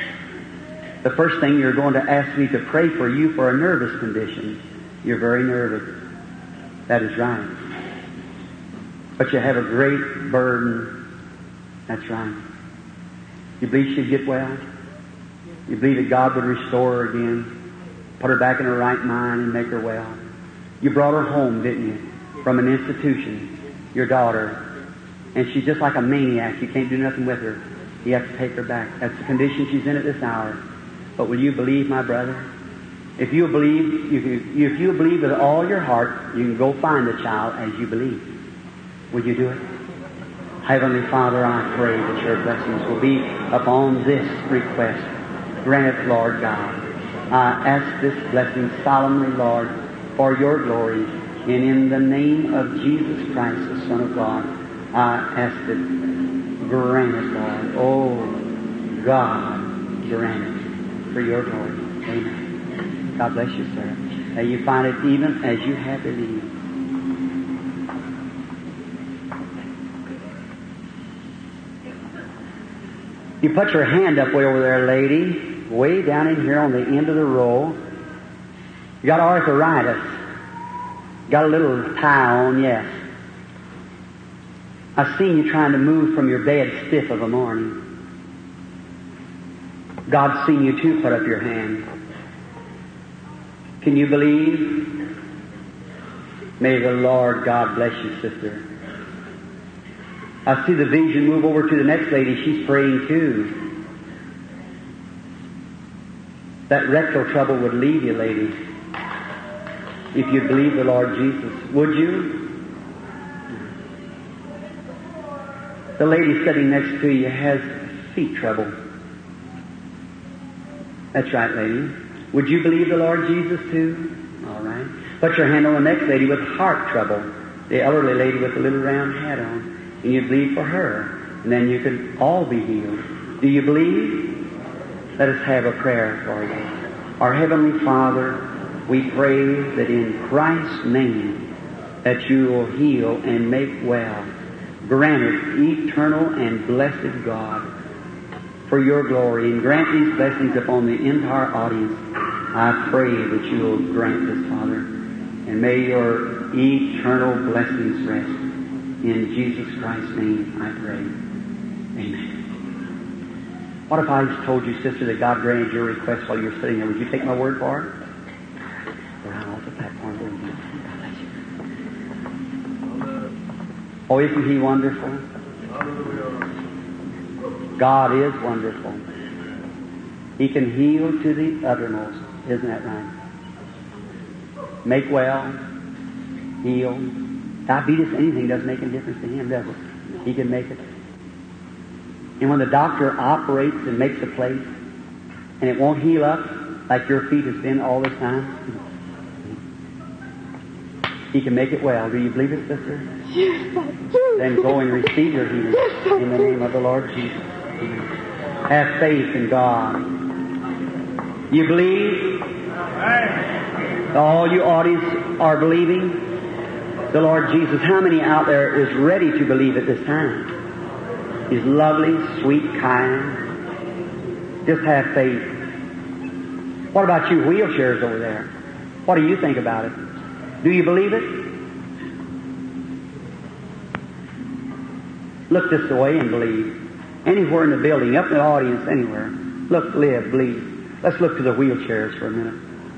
The first thing you're going to ask me to pray for you for a nervous condition. You're very nervous. That is right. But you have a great burden. That's right. You believe she'd get well? You believe that God would restore her again, put her back in her right mind and make her well? You brought her home, didn't you, from an institution, your daughter, and she's just like a maniac. You can't do nothing with her. You have to take her back. That's the condition she's in at this hour. But will you believe, my brother? If you believe, if you believe with all your heart, you can go find the child as you believe. Will you do it? Heavenly Father, I pray that your blessings will be upon this request. Grant it, Lord God. I ask this blessing solemnly, Lord, for your glory. And in the name of Jesus Christ, the Son of God, I ask it. Grant it, Lord. Oh, God, grant it for your glory. Amen. God bless you, sir. May you find it even as you have believed. You put your hand up way over there, lady, way down in here on the end of the row. You got arthritis. Got a little tie on, yes. I've seen you trying to move from your bed stiff of a morning. God's seen you too put up your hand. Can you believe? May the Lord God bless you, sister. I see the vision move over to the next lady. She's praying too. That rectal trouble would leave you, lady, if you believe the Lord Jesus. Would you? The lady sitting next to you has feet trouble. That's right, lady. Would you believe the Lord Jesus too? All right. Put your hand on the next lady with heart trouble. The elderly lady with the little round hat on. And you believe for her. And then you can all be healed. Do you believe? Let us have a prayer for you. Our Heavenly Father, we pray that in Christ's name that you will heal and make well. Grant it, eternal and blessed God, for your glory, and grant these blessings upon the entire audience. I pray that you will grant this, Father, and may your eternal blessings rest. In Jesus Christ's name I pray. Amen. What if I just told you, sister, that God granted your request while you were sitting there? Would you take my word for it? Around off the platform. Oh, isn't He wonderful? God is wonderful. He can heal to the uttermost. Isn't that right? Make well, heal. Diabetes, anything doesn't make any difference to Him, does it? He can make it. And when the doctor operates and makes a place, and it won't heal up like your feet has been all this time, He can make it well. Do you believe it, sister? Yes, I do. Then go and receive your healing in the name of the Lord Jesus. Amen. Have faith in God. You believe? All you audience are believing? The Lord Jesus, how many out there is ready to believe at this time? He's lovely, sweet, kind. Just have faith. What about you wheelchairs over there? What do you think about it? Do you believe it? Look this way and believe. Anywhere in the building, up in the audience, anywhere. Look, live, believe. Let's look to the wheelchairs for a minute.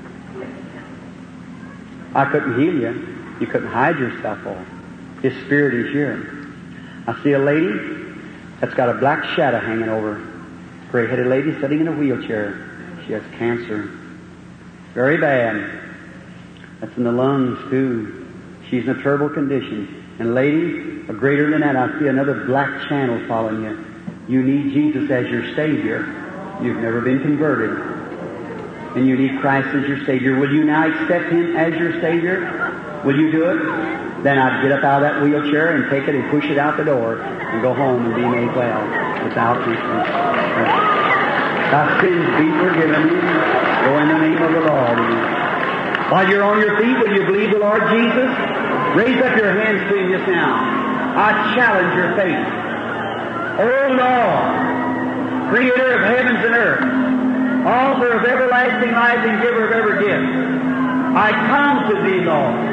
I couldn't heal you. You couldn't hide yourself off. His Spirit is here. I see a lady that's got a black shadow hanging over her. Gray-headed lady sitting in a wheelchair. She has cancer. Very bad. That's in the lungs, too. She's in a terrible condition. And lady, greater than that, I see another black channel following you. You need Jesus as your Savior. You've never been converted. And you need Christ as your Savior. Will you now accept Him as your Savior? Will you do it? Then I'd get up out of that wheelchair and take it and push it out the door and go home and be made well without repentance. Thy sins be forgiven you. Go in the name of the Lord. While you're on your feet, will you believe the Lord Jesus? Raise up your hands to Him just now. I challenge your faith. O Lord, Creator of heavens and earth, Author of everlasting life and Giver of every gift, I come to Thee, Lord.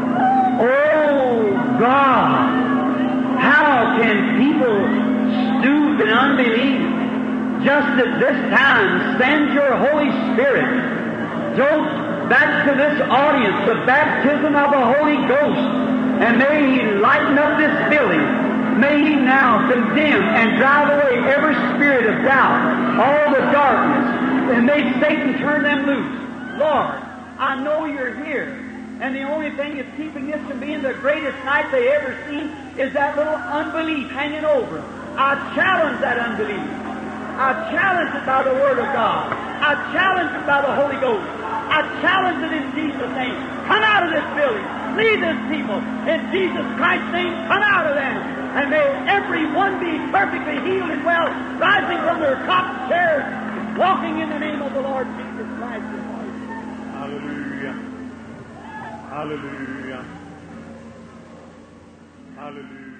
Oh God, how can people stoop in unbelief? Just at this time, send your Holy Spirit. Go back to this audience, the baptism of the Holy Ghost, and may He lighten up this building. May He now condemn and drive away every spirit of doubt, all the darkness, and may Satan turn them loose. Lord, I know You're here, and the only thing that's keeping this from being the greatest night they ever seen is that little unbelief hanging over them. I challenge that unbelief. I challenge it by the Word of God. I challenge it by the Holy Ghost. I challenge it in Jesus' name. Come out of this building. Leave this people. In Jesus Christ's name, come out of them. And may every one be perfectly healed and well, rising from their cot chairs, walking in the name of the Lord Jesus Christ. Hallelujah. Hallelujah. Hallelujah.